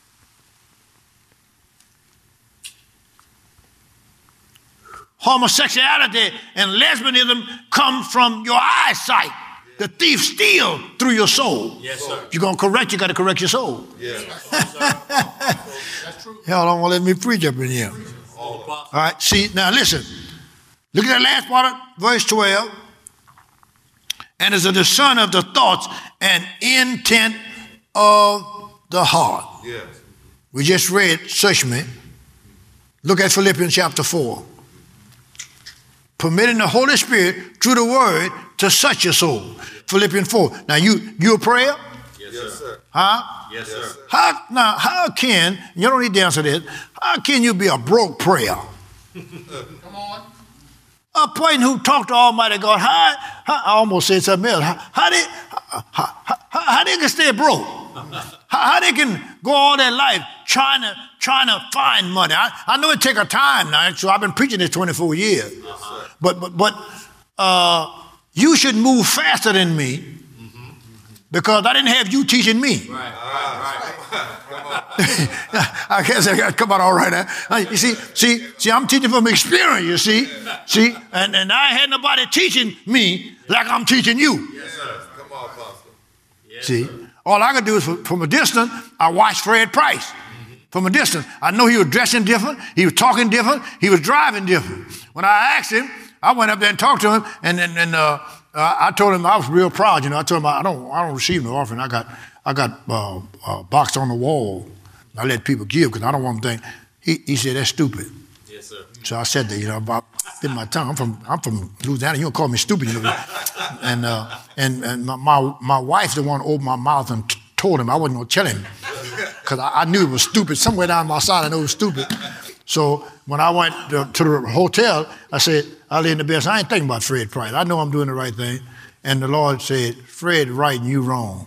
Homosexuality and lesbianism come from your eyesight. The thief steals through your soul.
Yes, sir.
If you're going to correct, you got to correct your soul.
Yeah.
That's true.
Y'all don't want to let me preach up in here.
All
All right, see, now listen. Look at that last part of verse twelve. And is a discerner of the thoughts and intent of the heart.
Yes.
We just read, search me. Look at Philippians chapter four. Permitting the Holy Spirit through the word to search your soul. Philippians four. Now you you a prayer?
Yes,
Yes,
sir.
sir.
Huh?
Yes,
Yes,
sir.
sir.
How now how can, you don't need to answer this, how can you be a broke prayer?
Come on.
A person who talked to Almighty God, how, how I almost said something else. How, how they how, how, how they can stay broke? How, how they can go all their life trying to trying to find money? I, I know it take a time now, so I've been preaching this twenty-four years. Uh-huh. But but but uh, you should move faster than me mm-hmm. because I didn't have you teaching me. Right, right, right. I guess I got come out all right. Huh? You see, see, see, I'm teaching from experience. You see, see, and and I had nobody teaching me like I'm teaching you.
Yes, sir. Come on, Pastor. Yes,
see,
sir.
all I could do is from, from a distance, I watched Fred Price. Mm-hmm. From a distance, I know he was dressing different, he was talking different, he was driving different. When I asked him, I went up there and talked to him, and and, and uh, uh, I told him I was real proud. You know, I told him I don't I don't receive no offering. I got I got uh, a box on the wall. I let people give because I don't want them to think. He, he said, that's stupid.
Yes, sir.
So I said that, you know, about bit my tongue. I'm from I'm from Louisiana. You don't call me stupid, you know. and uh, and and my, my my wife the one opened my mouth and t- told him I wasn't gonna tell him because I, I knew it was stupid. Somewhere down my side I knew it was stupid. So when I went to, to the hotel, I said, I lay in the bed. I ain't thinking about Fred Price. I know I'm doing the right thing. And the Lord said, Fred right and you wrong.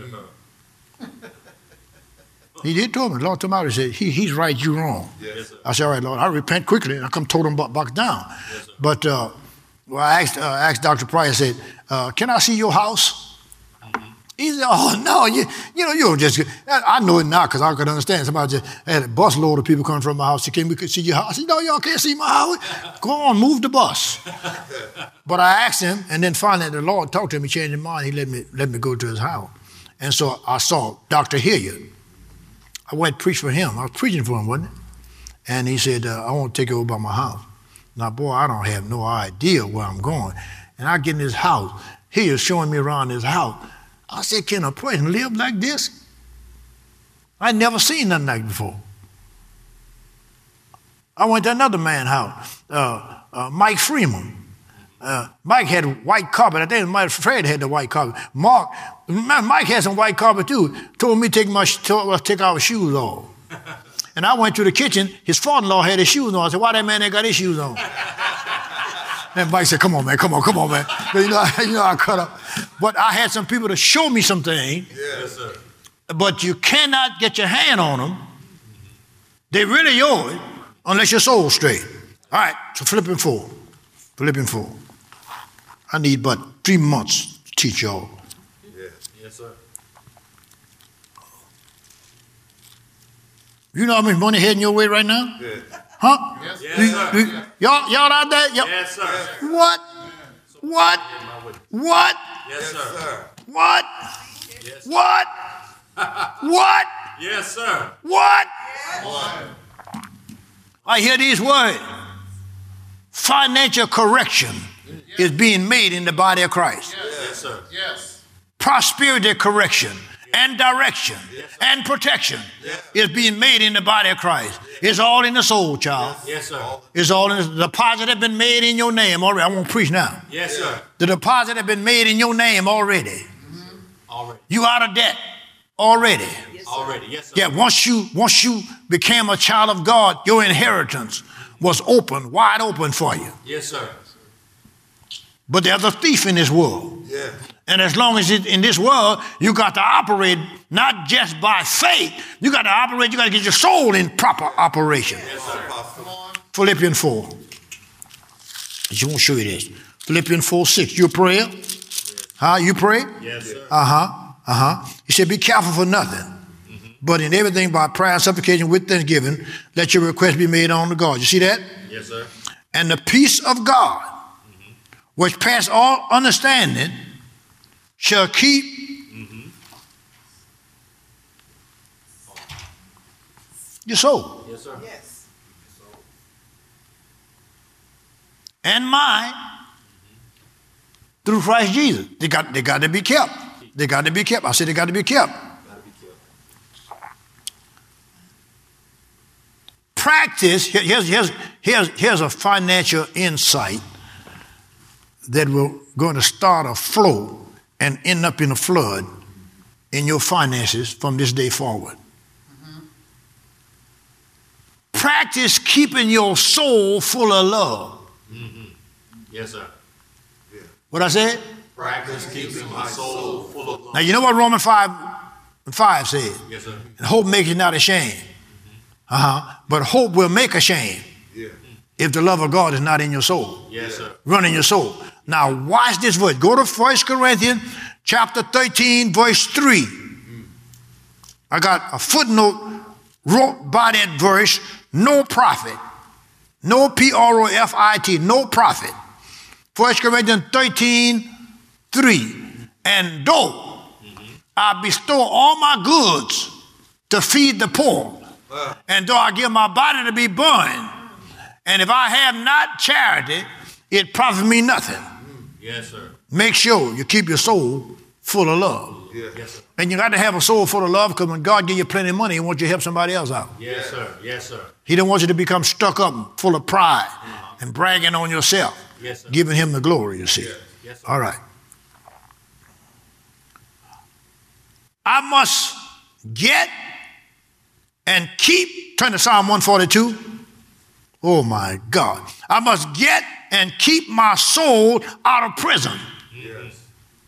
He did tell me. The Lord told me, he said, he, he's right, you wrong. Yes, I said, all right, Lord, I repent quickly. And I come told him back, back down. Yes, but uh, well, I asked, uh, asked Doctor Price, I said, uh, can I see your house? Mm-hmm. He said, oh, no, you, you know, you don't just, I know it now because I could understand. Somebody just had a bus load of people coming from my house. They came, we could see your house. I said, no, y'all can't see my house. Go on, move the bus. But I asked him, and then finally the Lord talked to him. He changed his mind. He let me, let me go to his house. And so I saw Doctor Hilliard. I went to preach for him. I was preaching for him, wasn't it? And he said, uh, I want to take you over by my house. Now, boy, I don't have no idea where I'm going. And I get in his house. He is showing me around his house. I said, can a person live like this? I'd never seen nothing like it before. I went to another man's house, uh, uh, Mike Freeman. Uh, Mike had white carpet. I think Mike Fred had the white carpet. Mark, Mike had some white carpet too. Told me to take my told us take our shoes off. And I went to the kitchen. His father-in-law had his shoes on. I said, "Why that man ain't got his shoes on?" And Mike said, "Come on, man, come on, come on, man." You know, you know, I cut up. But I had some people to show me something.
Yes, sir.
But you cannot get your hand on them. They really yours unless your soul's straight. All right. So Philippians four. Philippians four. I need but three months to teach y'all.
Yes, yes, sir.
You know how much money heading your way right now?
Yes.
Huh?
Yes, yes sir.
You, you, y'all, y'all out there? Y'all,
yes, sir.
What? What? What?
Yes, sir.
What?
Yes.
What? What?
Yes, sir.
What?
What?
I hear these words. Financial correction is being made in the body of Christ.
Yes, yes sir.
Yes.
Prosperity correction and direction
yes,
and protection
yes.
is being made in the body of Christ. It's all in the soul, child.
Yes, sir.
It's all in the deposit has been made in your name already. I won't preach now.
Yes, sir.
The deposit has been made in your name already.
Mm-hmm. Already.
You out of debt already.
Yes, already. Yes, sir.
Yeah, once you once you became a child of God, your inheritance was open, wide open for you.
Yes, sir.
But there's a thief in this world.
Yeah.
And as long as it's in this world, you got to operate not just by faith. You got to operate, you got to get your soul in proper operation.
Yes, sir.
Philippians four. You won't show you this. Philippians four, six. You pray? Yes. Huh? You pray?
Yes, sir.
Uh-huh. Uh-huh. He said, be careful for nothing. Mm-hmm. But in everything by prayer and supplication with thanksgiving, let your request be made on to God. You see that?
Yes, sir.
And the peace of God, mm-hmm. which pass all understanding, shall keep mm-hmm. your soul.
Yes, sir.
Yes.
And mine mm-hmm. through Christ Jesus. They got, they got to be kept. They got to be kept. I said they got to be kept.
Gotta be kept.
Practice, here's, here's, here's, here's a financial insight that will going to start a flow and end up in a flood in your finances from this day forward. Mm-hmm. Practice keeping your soul full of love.
Mm-hmm. Yes, sir. Yeah.
What I said?
Practice keeping my soul full of love.
Now, you know what Romans five five says.
Yes, sir.
And hope makes you not ashamed. Uh-huh. But hope will make ashamed
Yeah.
if the love of God is not in your soul.
Yes, sir.
Running your soul. Now watch this verse. Go to First Corinthians chapter thirteen, verse three. I got a footnote wrote by that verse, no profit. No P R O F I T, no profit. First Corinthians thirteen, three. And though I bestow all my goods to feed the poor, and though I give my body to be burned, and if I have not charity, it profits me nothing.
Yes, sir.
Make sure you keep your soul full of love.
Yeah.
Yes, sir.
And you got to have a soul full of love, because when God gives you plenty of money, he wants you to help somebody else out.
Yes, sir. Yes, sir.
He don't want you to become stuck up and full of pride and bragging on yourself,
Yes, sir.
giving him the glory, you see.
Yes, sir.
All right. I must get and keep, turn to Psalm one forty-two. Oh my God. I must get and keep my soul out of prison.
Yes.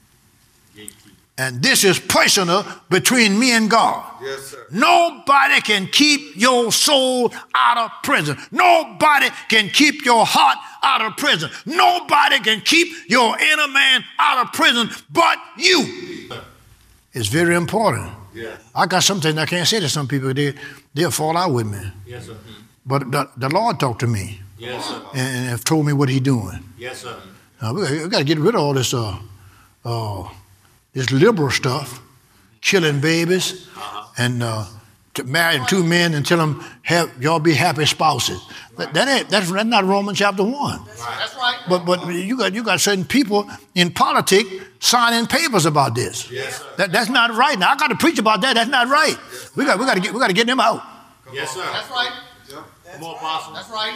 And this is personal between me and God.
Yes, sir.
Nobody can keep your soul out of prison. Nobody can keep your heart out of prison. Nobody can keep your inner man out of prison but you. It's very important.
Yes.
I got some things I can't say to some people. They, they'll fall out with me.
Yes, sir.
But the, the Lord talked to me
Yes, sir.
and, and have told me what he's doing.
Yes, sir.
Now, we, we got to get rid of all this uh, uh, this liberal stuff, killing babies, and uh, to marrying two men and tell them, have, y'all be happy spouses. That, that ain't, that's, that's not Romans chapter one.
That's right.
But but you got you got certain people in politics signing papers about this.
Yes, sir.
That, that's not right. Now I got to preach about that. That's not right. We got we got to get we got to get them out.
Yes, sir.
That's right.
Come on, Apostle.
That's right.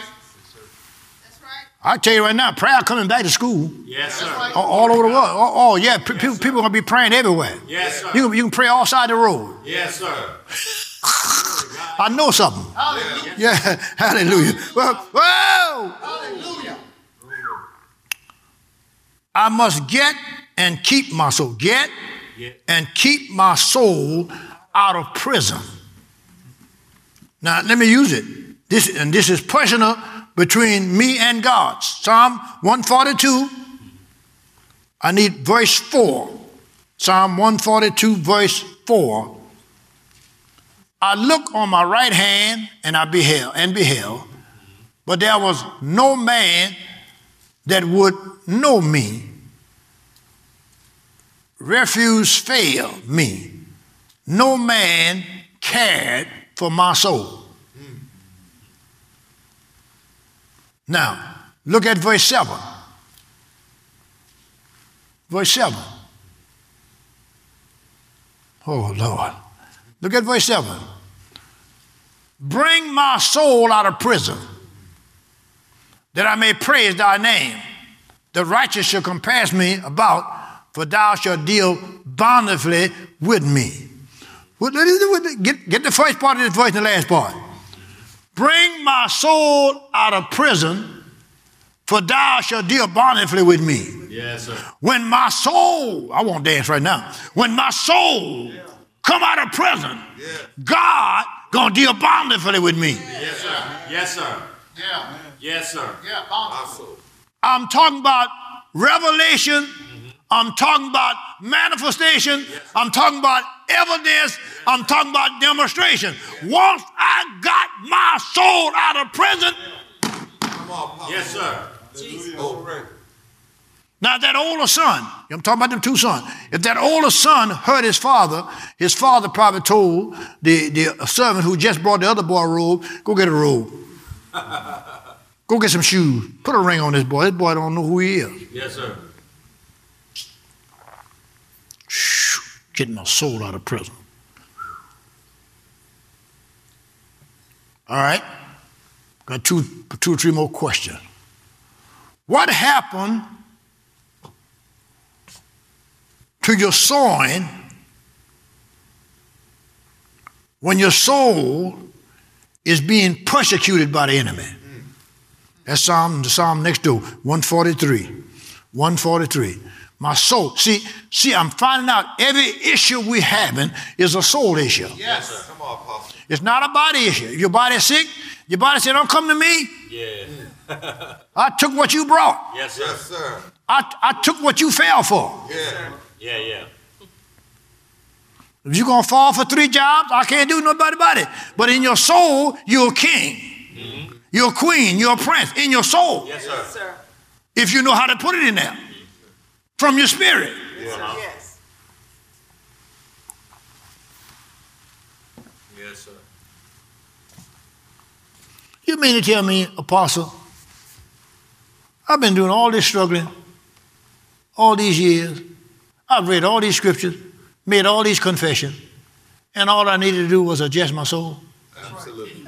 I tell you right now, prayer coming back to school
Yes, sir.
right.
all, all over the world. Oh, oh yeah, p- people people gonna be praying everywhere.
Yes, sir.
You can, you can pray all side the road.
Yes, sir.
I know something.
Hallelujah.
Yeah, hallelujah. Well, whoa!
Hallelujah.
I must get and keep my soul. Get
Yeah.
and keep my soul out of prison. Now, let me use it. This and this is personal between me and God. Psalm one forty-two. I need verse four. Psalm one forty-two, verse four. I looked on my right hand and I beheld and beheld, but there was no man that would know me. Refuge failed me. No man cared for my soul. Now, look at verse seven. Verse seven. Oh, Lord. Look at verse seven. Bring my soul out of prison, that I may praise thy name. The righteous shall compass me about, for thou shalt deal bountifully with me. Get, get the first part of this verse and the last part. Bring my soul out of prison, for thou shalt deal bountifully with me.
Yes, sir.
When my soul, I won't dance right now. When my soul yeah. come out of prison, yeah. God gonna deal bountifully with me.
Yes, sir. Yes, sir.
Yeah.
Yes, sir.
Yeah. Bountiful.
I'm talking about revelation. Mm-hmm. I'm talking about manifestation. Yes. I'm talking about evidence. I'm talking about demonstration. Once I got my soul out of prison.
Come on,
yes, sir.
Oh.
Now that older son, I'm talking about them two sons. If that older son heard his father, his father probably told the, the servant who just brought the other boy a robe, go get a robe. Go get some shoes. Put a ring on this boy. This boy don't know who he is.
Yes, sir.
Shh, getting my soul out of prison. All right. Got two, two or three more questions. What happened to your sowing when your soul is being persecuted by the enemy? That's Psalm, the Psalm next door, one forty-three. one forty-three. My soul. See, see, I'm finding out every issue we're having is a soul issue.
Yes, sir.
Come on, Apostle.
It's not a body issue. If your body's sick, your body said, don't come to me.
Yeah.
I took what you brought.
Yes, sir.
Yes, sir.
I, I took what you fell for.
Yeah.
Yeah, yeah.
If you're going to fall for three jobs, I can't do nobody about it. But in your soul, you're a king. Mm-hmm. You're a queen. You're a prince. In your soul.
Yes, sir.
Yes, sir.
If you know how to put it in there. From your spirit.
Yes, sir.
Uh-huh.
Yes.
Yes, sir.
You mean to tell me, Apostle, I've been doing all this struggling all these years. I've read all these scriptures, made all these confessions, and all I needed to do was adjust my soul?
Absolutely.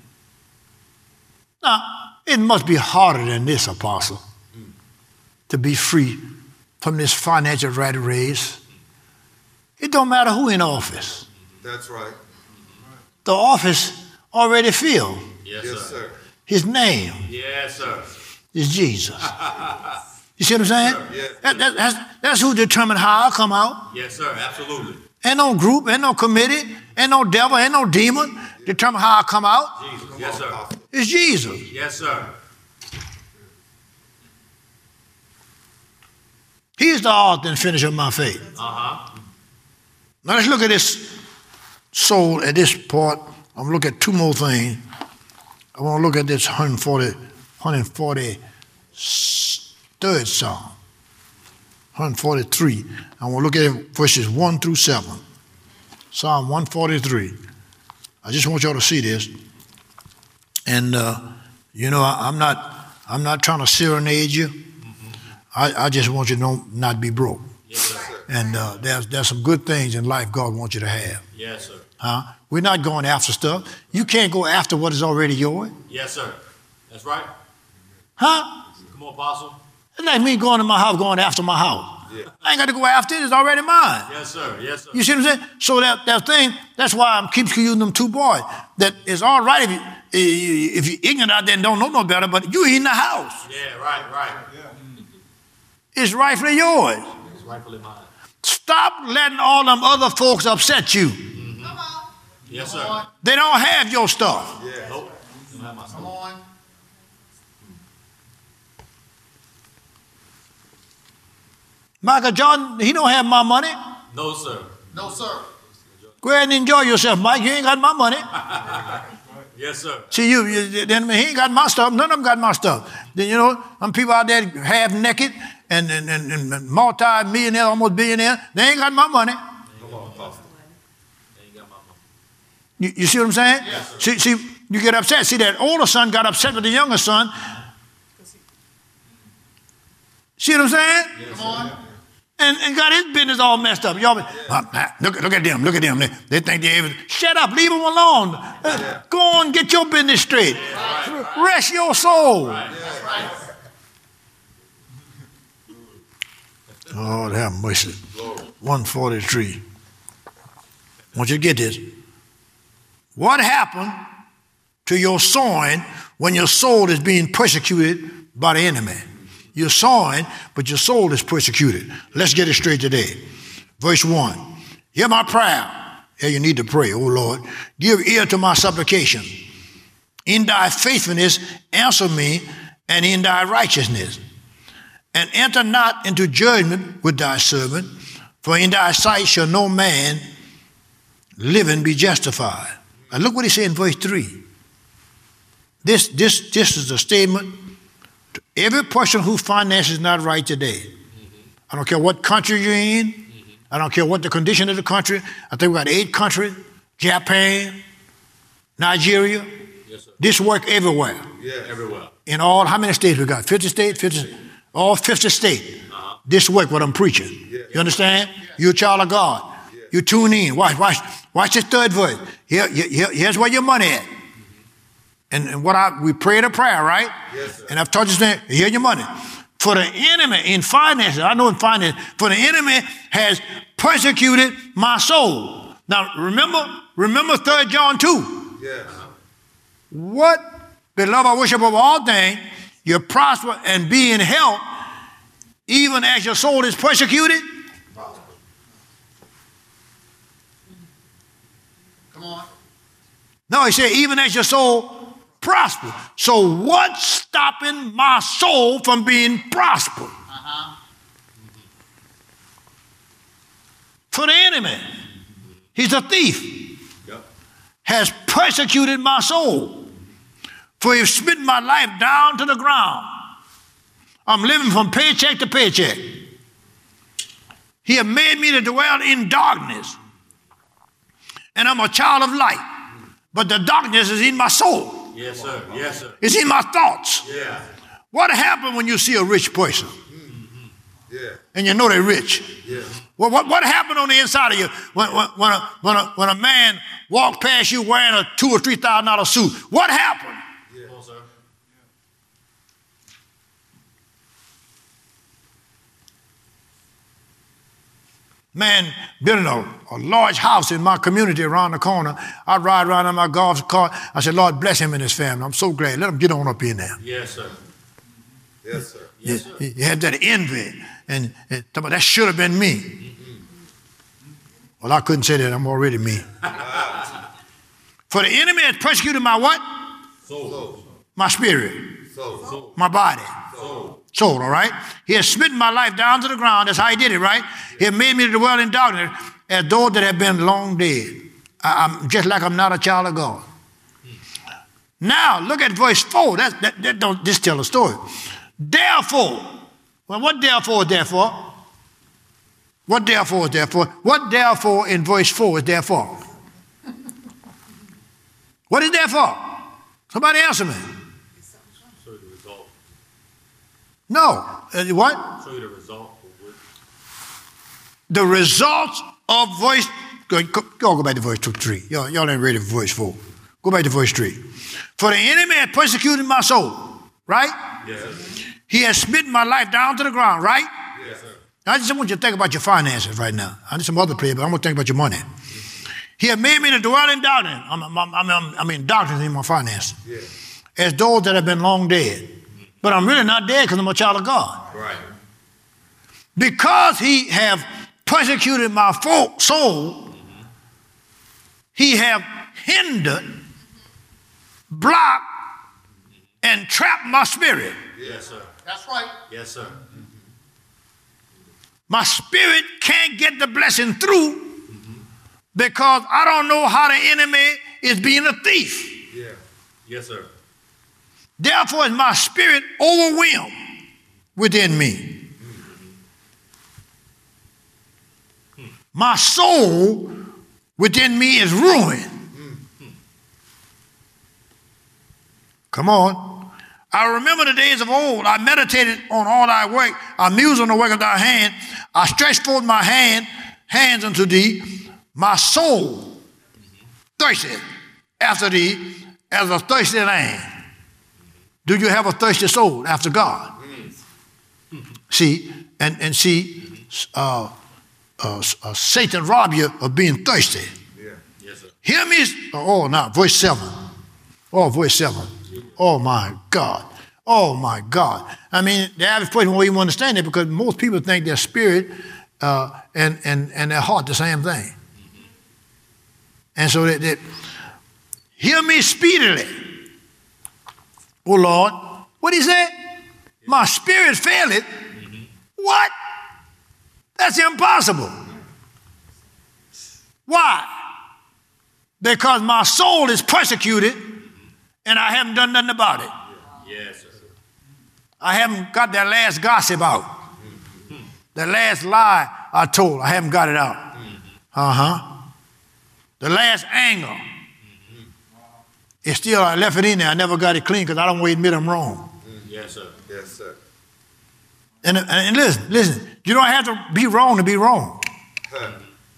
Now, it must be harder than this, Apostle, to be free from this financial rat race. It don't matter who in office.
That's right.
The office already filled.
Yes,
Yes,
sir.
sir.
His name
Yes, sir.
is Jesus. You see what I'm saying?
Yes.
That, that, that's, that's who determined how I come out.
Yes, sir. Absolutely.
Ain't no group, ain't no committee, ain't no devil, ain't no demon determine how I come out.
Jesus. Yes, sir.
It's Jesus.
Yes, sir.
He's the author and finisher of my faith.
Uh-huh.
Now let's look at this soul at this part. I'm going to look at two more things. I want to look at this one forty, one forty-third Psalm. one forty-three. I want to look at it, verses one through seven. Psalm one forty-three. I just want y'all to see this. And, uh, you know, I, I'm not I'm not trying to serenade you. Mm-hmm. I, I just want you to know, not be broke.
Yes, sir.
And uh, there's, there's some good things in life God wants you to have.
Yes, sir.
Huh? We're not going after stuff. You can't go after what is already yours.
Yes, sir. That's right.
Huh?
Come on, Apostle.
It's like me going to my house, going after my house.
Yeah.
I ain't got to go after it. It's already mine.
Yes, sir. Yes, sir.
You see what I'm saying? So that, that thing, that's why I keep using them two boys. That it's all right if, you, if you're ignorant out there and don't know no better, but you in the house.
Yeah, right, right.
It's rightfully yours.
It's rightfully mine.
Stop letting all them other folks upset you.
Mm-hmm.
Come on.
Yes,
Come
sir.
on.
They don't have your stuff.
Yeah.
Nope. Don't have my
Come
stuff.
on.
Michael Jordan, he don't have my money.
No, sir.
No, sir.
Go ahead and enjoy yourself, Mike. You ain't got my money.
Yes, sir.
See, you, you then he ain't got my stuff. None of them got my stuff. Then, you know, some people out there half naked and, and, and, and multi-millionaire, almost billionaire, they ain't got my money.
Come on, Apostle.
They ain't got my money.
You, you see what I'm saying?
Yes, sir.
see, see, you get upset. See, that older son got upset with the younger son. See what I'm saying?
Yes,
Come on.
And, and got his business all messed up. Y'all, uh, look, look at them, look at them. They, they think they're able to, shut up, leave them alone. Uh, go on, get your business straight. Rest your soul.
That's right.
Lord have mercy. one forty-three. I want you to get this. What happened to your sowing when your soul is being persecuted by the enemy? You're sowing, but your soul is persecuted. Let's get it straight today. Verse one. Hear my prayer. Yeah, you need to pray, oh Lord. Give ear to my supplication. In thy faithfulness, answer me, and in thy righteousness. And enter not into judgment with thy servant, for in thy sight shall no man living be justified. Now look what he said in verse three. This, this, this is a statement to every person whose finances is not right today. I don't care what country you're in. I don't care what the condition of the country. I think we got eight countries, Japan, Nigeria.
Yes, sir.
This work everywhere.
Yeah.
Everywhere.
In all, how many states we got? fifty states? fifty, all fifty states.
Uh-huh.
This work, what I'm preaching.
Yeah.
You understand? You're a child of God.
Yeah.
You tune in. Watch, watch, watch this third verse. Here, here, here's where your money at. And, and what I we prayed a prayer, right?
Yes, sir.
And I've taught you that. Here's your money. For the enemy in finances, I know in finance, for the enemy has persecuted my soul. Now remember, remember Third John two.
Yes.
What, beloved, I wish above all things, you prosper and be in health, even as your soul is persecuted.
Come on.
No, he said, even as your soul prospers. So what's stopping my soul from being prospered?
Uh-huh.
For the enemy, he's a thief,
Yep.
has persecuted my soul. For he's smitten my life down to the ground. I'm living from paycheck to paycheck. He has made me to dwell in darkness. And I'm a child of light. But the darkness is in my soul.
Yes, sir. Yes, sir.
It's in my thoughts.
Yeah.
What happened when you see a rich person?
Yeah.
And you know they're rich?
Yeah.
Well, what, what happened on the inside of you when, when, when, a, when, a, when a man walked past you wearing a two or three thousand dollar suit? What happened?
Come on, sir.
Man, building a, a large house in my community around the corner. I ride around in my golf cart. I said, Lord, bless him and his family. I'm so glad. Let him get on up in there.
Yes, sir.
Yes, sir.
Yes, sir.
You, you had that envy. And, and that should have been me. Mm-hmm. Well, I couldn't say that. I'm already me. For the enemy has persecuted my what?
Soul.
My spirit.
Soul.
My body.
Soul.
Soul, all right? He has smitten my life down to the ground. That's how he did it, right? He has made me to dwell in darkness as those that have been long dead. I, I'm just like I'm not a child of God. Now, look at verse four. That, that, that don't just tell a story. Therefore, well, what therefore is there for? What therefore is there for? What therefore in verse four is there for? What is there for? Somebody answer me.
Show you the result.
No. Uh, what?
Show you the result of what?
The results of verse, go, go, go back to verse two, three. Y'all, y'all ain't ready for verse four. Go back to verse three. For the enemy has persecuted my soul, right?
Yes, sir.
He has smitten my life down to the ground, right?
Yes, sir.
Now, I just want you to think about your finances right now. I need some other prayer, but I'm going to think about your money. He has made me to dwell in darkness. I'm, I'm, I'm, I'm, I'm in darkness in my finances.
Yeah.
As those that have been long dead. But I'm really not dead because I'm a child of God.
Right.
Because he have persecuted my folk, soul, he have hindered, blocked, and trapped my spirit.
Yes, sir.
That's right.
Yes, sir.
My spirit can't get the blessing through because I don't know how the enemy is being a thief.
Yeah.
Yes, sir.
Therefore is my spirit overwhelmed within me. My soul within me is ruined. Come on. I remember the days of old. I meditated on all thy work. I mused on the work of thy hand. I stretched forth my hand, hands unto thee. My soul thirsted after thee as a thirsty land. Do you have a thirsty soul after God? See, and, and see, uh, uh, uh, Satan rob you of being thirsty.
Yeah.
Yes, sir.
Hear me. Oh, now, verse seven. Oh, verse seven. Oh, my God. Oh, my God. I mean, the average person won't even understand it because most people think their spirit uh, and, and, and their heart the same thing. And so that, that hear me speedily. Oh, Lord. What he said? My spirit faileth. Mm-hmm. What? That's impossible. Why? Because my soul is persecuted and I haven't done nothing about it.
Yes, sir.
I haven't got that last gossip out. That last lie I told, I haven't got it out. Uh-huh. The last anger. It's still, I left it in there. I never got it clean because I don't want to admit I'm wrong.
Yes, sir.
Yes, sir.
And, and listen, listen, you don't have to be wrong to be wrong.
Huh.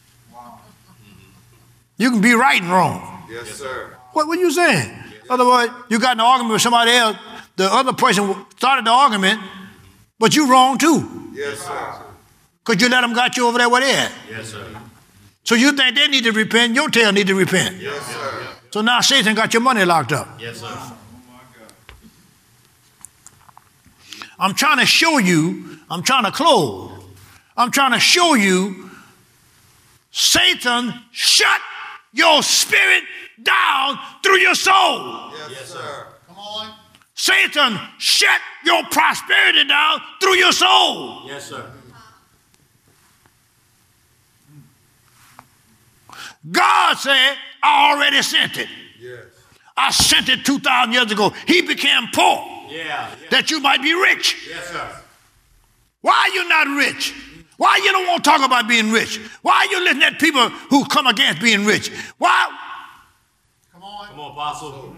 You can be right and wrong.
Yes, sir.
What were you saying? Otherwise, you got in an argument with somebody else, the other person started the argument, but you wrong too.
Yes, sir.
Because you let them got you over there where they at.
Yes, sir.
So you think they need to repent, your tail need to repent.
Yes, sir.
So now Satan got your money locked up.
Yes, sir.
I'm trying to show you I'm trying to close. I'm trying to show you Satan shut your spirit down through your soul.
Yes, yes sir.
Come on.
Satan shut your prosperity down through your soul.
Yes, sir.
God said, I already sent it.
Yes.
I sent it two thousand years ago. He became poor
Yeah. yeah.
that you might be rich.
Yes, sir.
Why are you not rich? Why you don't want to talk about being rich? Why are you listening at people who come against being rich? Why?
Come on.
Come on, Apostle.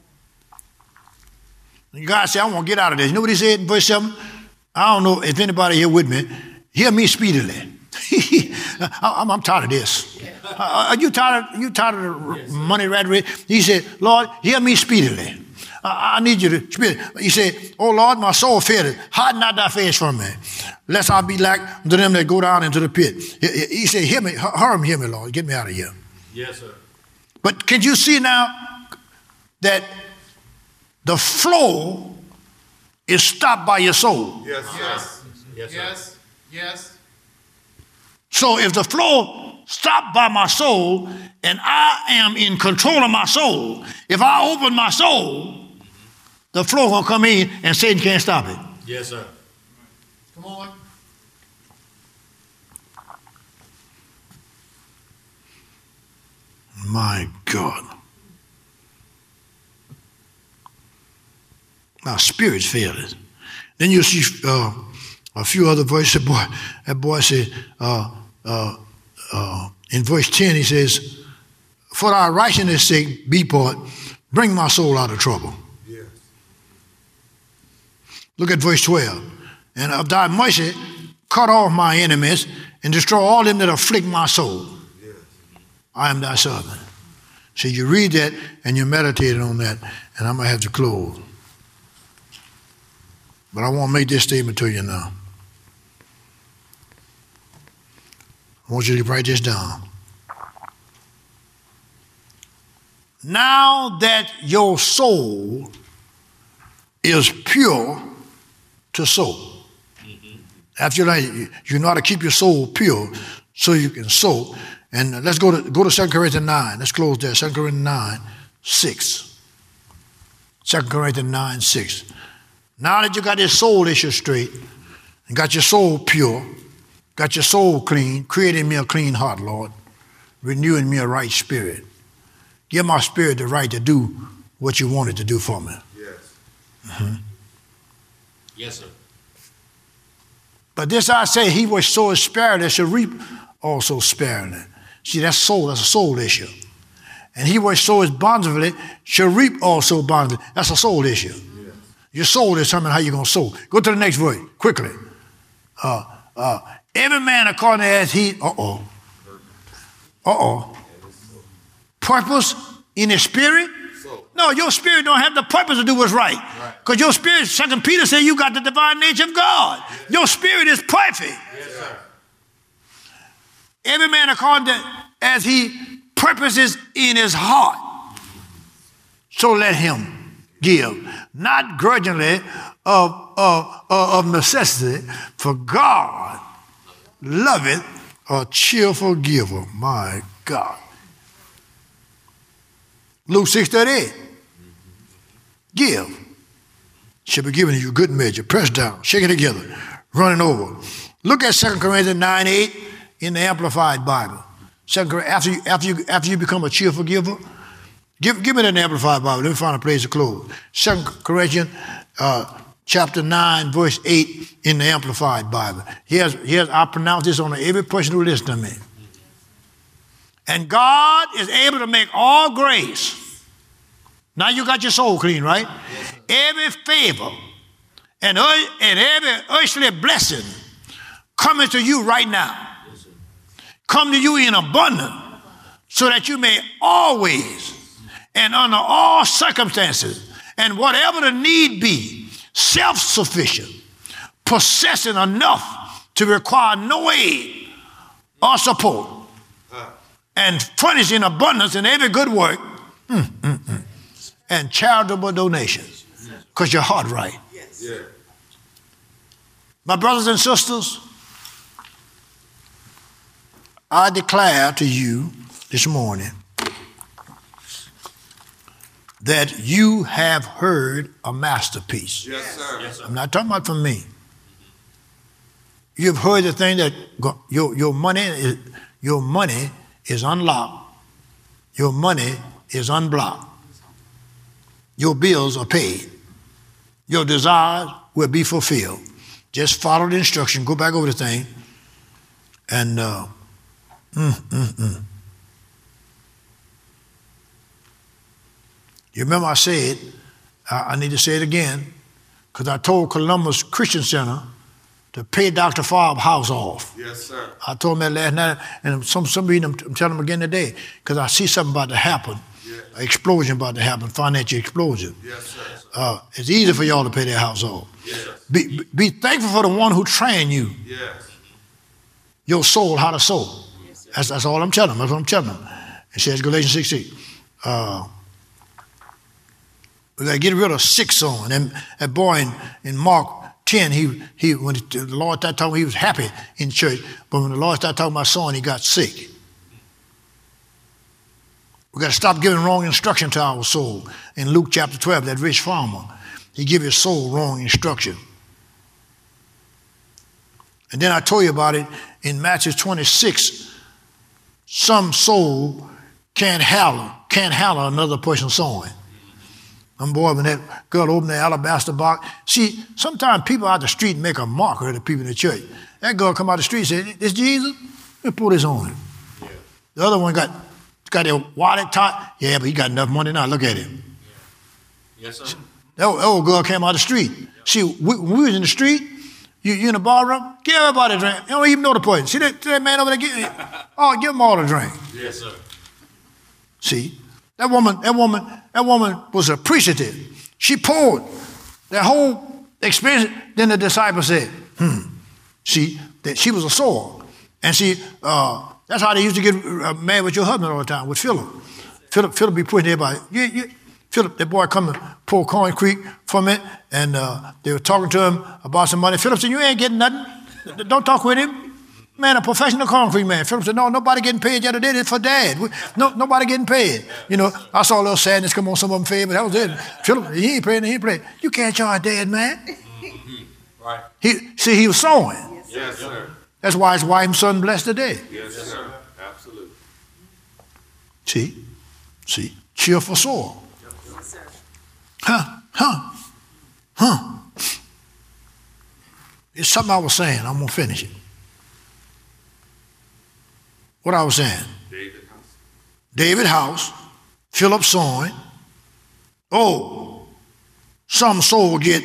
God said, I want to get out of this. You know what he said in verse seven? I don't know if anybody here with me. Hear me speedily. I'm, I'm tired of this. Are you tired of, you tired of the yes, money rat race? He said, Lord, hear me speedily. I, I need you to speak. He said, oh, Lord, my soul feareth. Hide not thy face from me, lest I be like unto them that go down into the pit. He, he said, hear me, hurry me, hear me, Lord. Get me out of here.
Yes, sir.
But can you see now that the flow is stopped by your soul?
Yes, sir.
Yes.
Yes, sir.
Yes. Yes.
So if the flow stopped by my soul and I am in control of my soul, if I open my soul, the flow will come in and Satan can't stop it.
Yes, sir.
Come on.
My God. My spirit's failing. Then you see uh, a few other verses. Boy, that boy said, uh, uh, uh, in verse ten, he says, for thy righteousness' sake, be part, bring my soul out of trouble.
Yes.
Look at verse twelve. And of thy mercy, cut off my enemies and destroy all them that afflict my soul.
Yes.
I am thy servant. So you read that and you meditate on that, and I'm going to have to close. But I want to make this statement to you now. I want you to write this down. Now that your soul is pure to sow. Mm-hmm. After that, you, you know how to keep your soul pure so you can sow. And let's go to go to Second Corinthians nine. Let's close there. Second Corinthians nine, six. Second Corinthians nine, six. Now that you got this soul issue straight, and got your soul pure, got your soul clean, create in me a clean heart, Lord. Renew in me a right spirit. Give my spirit the right to do what you wanted to do for me.
Yes.
Mm-hmm.
Yes, sir.
But this I say, he was so sparingly shall reap also sparingly. See, that's soul, that's a soul issue. And he was so bountifully shall reap also bountifully. That's a soul issue.
Yes.
Your soul determines how you're going to sow. Go to the next verse, quickly. Uh, uh, every man according to as he, uh-oh. Uh-oh. Purpose in his spirit?
So.
No, your spirit don't have the purpose to do what's right. Because your spirit, Second Peter said, you got the divine nature of God. Yes. Your spirit is perfect.
Yes, sir.
Every man according to as he purposes in his heart, so let him give. Not grudgingly of, of, of necessity, for God loveth a cheerful giver. My God. Luke six thirty-eight. Give. Shall be given to you good measure, pressed down, shaken together, running over. Look at Second Corinthians nine eight in the Amplified Bible. Second, after you, after you, after you become a cheerful giver, give, give me that Amplified Bible. Let me find a place to close. Second Corinthians uh, chapter nine, verse eight in the Amplified Bible. Here's, here's, I pronounce this on every person who listens to me. And God is able to make all grace. Now you got your soul clean, right? Yes, every favor and, and every earthly blessing coming to you right now. Yes, come to you in abundance so that you may always and under all circumstances and whatever the need be, self-sufficient, possessing enough to require no aid or support, and furnish in abundance in every good work, mm, mm, mm, and charitable donations, because your heart right.
Yes. Yeah.
My brothers and sisters, I declare to you this morning that you have heard a masterpiece.
Yes, sir.
Yes, sir.
I'm not talking about from me. You've heard the thing that go, your, your money is, your money is unlocked. Your money is unblocked. Your bills are paid. Your desires will be fulfilled. Just follow the instruction. Go back over the thing. And uh, mm, mm, mm. You remember I said, I, I need to say it again, because I told Columbus Christian Center to pay Doctor Farb's house off.
Yes, sir.
I told him that last night, and some some reason I'm telling him again today, because I see something about to happen,
yes.
an explosion about to happen, financial explosion.
Yes, sir.
Uh, it's easy for y'all to pay their house off.
Yes.
Be, be thankful for the one who trained you,
Yes.
your soul, how to sow. That's, that's all I'm telling them. That's what I'm telling them. It says Galatians sixteen. Uh, we got to get rid of sick sowing. And that boy in, in Mark ten, he he when the Lord started talking, he was happy in church. But when the Lord started talking about sowing, he got sick. We got to stop giving wrong instruction to our soul. In Luke chapter twelve, that rich farmer, he gave his soul wrong instruction. And then I told you about it in Matthew twenty-six. Some soul can't handle, can't handle another person sowing. I'm boy, when that girl opened the alabaster box. See, sometimes people out the street make a mockery of the people in the church. That girl come out the street and say, "This Jesus? Let me put this on him." Yeah. The other one got got their wallet tight. Yeah, but he got enough money now. Look at him.
Yeah. Yes, sir.
That old girl came out the street. See, we, when we was in the street, you, you in the bar room, give everybody a drink. You don't even know the person. See that, see that man over there? Give, oh, give them all a drink.
Yes, sir.
See, that woman, that woman, that woman was appreciative. She poured that whole experience. Then the disciple said, hmm, see, that she was a sower. And see, uh, that's how they used to get uh, mad with your husband all the time, with Philip. Philip, Philip be pushing everybody. You, you, Philip, that boy come to pour concrete from it, and uh, they were talking to him about some money. Philip said, "You ain't getting nothing. Don't talk with him." Man, a professional concrete man. Philip said, "No, nobody getting paid yet. I did it for Dad. We, no, nobody getting paid." You know, I saw a little sadness come on some of them face, but that was it. Philip, he ain't praying, he ain't praying. You can't charge Dad, man.
Mm-hmm. Right.
He see, he was sowing.
Yes, sir.
That's why his wife and son blessed today.
Yes, sir. Absolutely.
See, see, cheerful soul. Huh, huh, huh. It's something I was saying. I'm going to finish it. What I was saying.
David House.
David House, Philip sowing. Oh, some soul get,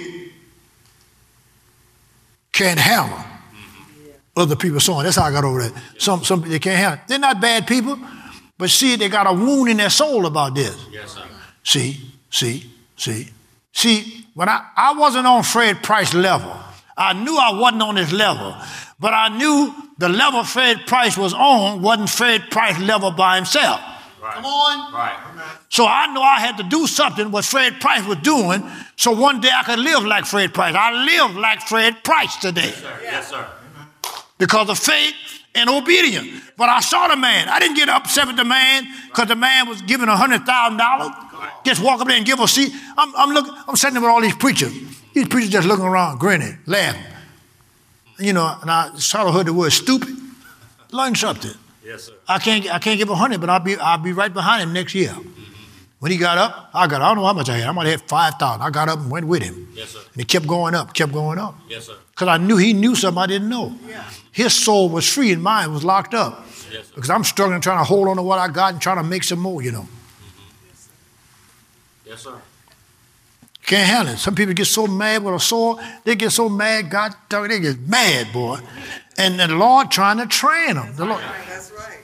can't handle other people sowing. That's how I got over that. Some, some they can't handle. They're not bad people, but see, they got a wound in their soul about this.
Yes, sir.
See, see. See, see, when I, I wasn't on Fred Price level. I knew I wasn't on his level, but I knew the level Fred Price was on wasn't Fred Price level by himself.
Right.
Come on.
Right.
So I knew I had to do something what Fred Price was doing, so one day I could live like Fred Price. I live like Fred Price today.
Yes, sir. Yes, sir.
Because of faith and obedience. But I saw the man. I didn't get upset with the man because the man was giving one hundred thousand dollars. Just walk up there and give a seat. I'm, I'm looking. I'm sitting there with all these preachers. These preachers just looking around, grinning, laughing. You know, and I sort of heard the word stupid. Learn something.
Yes, sir.
I can't. I can't give a hundred, but I'll be. I'll be right behind him next year. When he got up, I got. I don't know how much I had. I might have five thousand. I got up and went with him.
Yes, sir.
And he kept going up, kept going up.
Yes, sir.
Because I knew he knew something I didn't know.
Yeah.
His soul was free and mine was locked up.
Yes, sir.
Because I'm struggling trying to hold on to what I got and trying to make some more, you know.
Yes, sir.
Can't handle it. Some people get so mad with a sword, they get so mad, God, they get mad, boy. And the Lord trying to train them. The Lord.
That's right.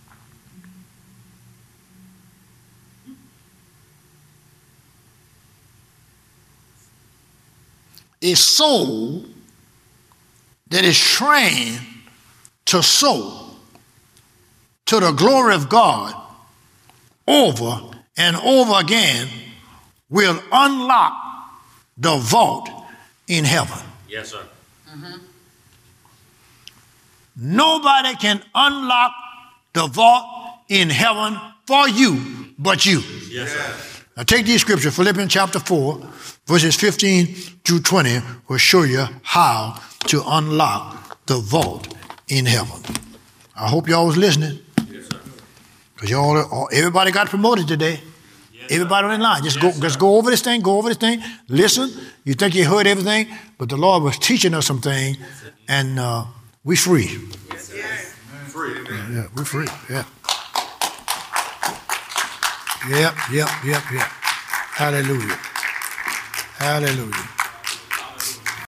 A soul that is trained to sow to the glory of God over and over again will unlock the vault in heaven.
Yes, sir.
Nobody can unlock the vault in heaven for you but you.
Yes, sir.
Now take these scriptures, Philippians chapter four, verses fifteen through twenty will show you how to unlock the vault in heaven. I hope y'all was listening.
Yes, sir.
Because y'all, all, everybody got promoted today.
Yes,
everybody in line. Just
yes,
go, just go over this thing, go over this thing. Listen. You think you heard everything, but the Lord was teaching us some things, and uh, we free.
Yes, yes. Free.
Yeah, we're free. Yeah. Yep, yep, yep, yep. Hallelujah. Hallelujah.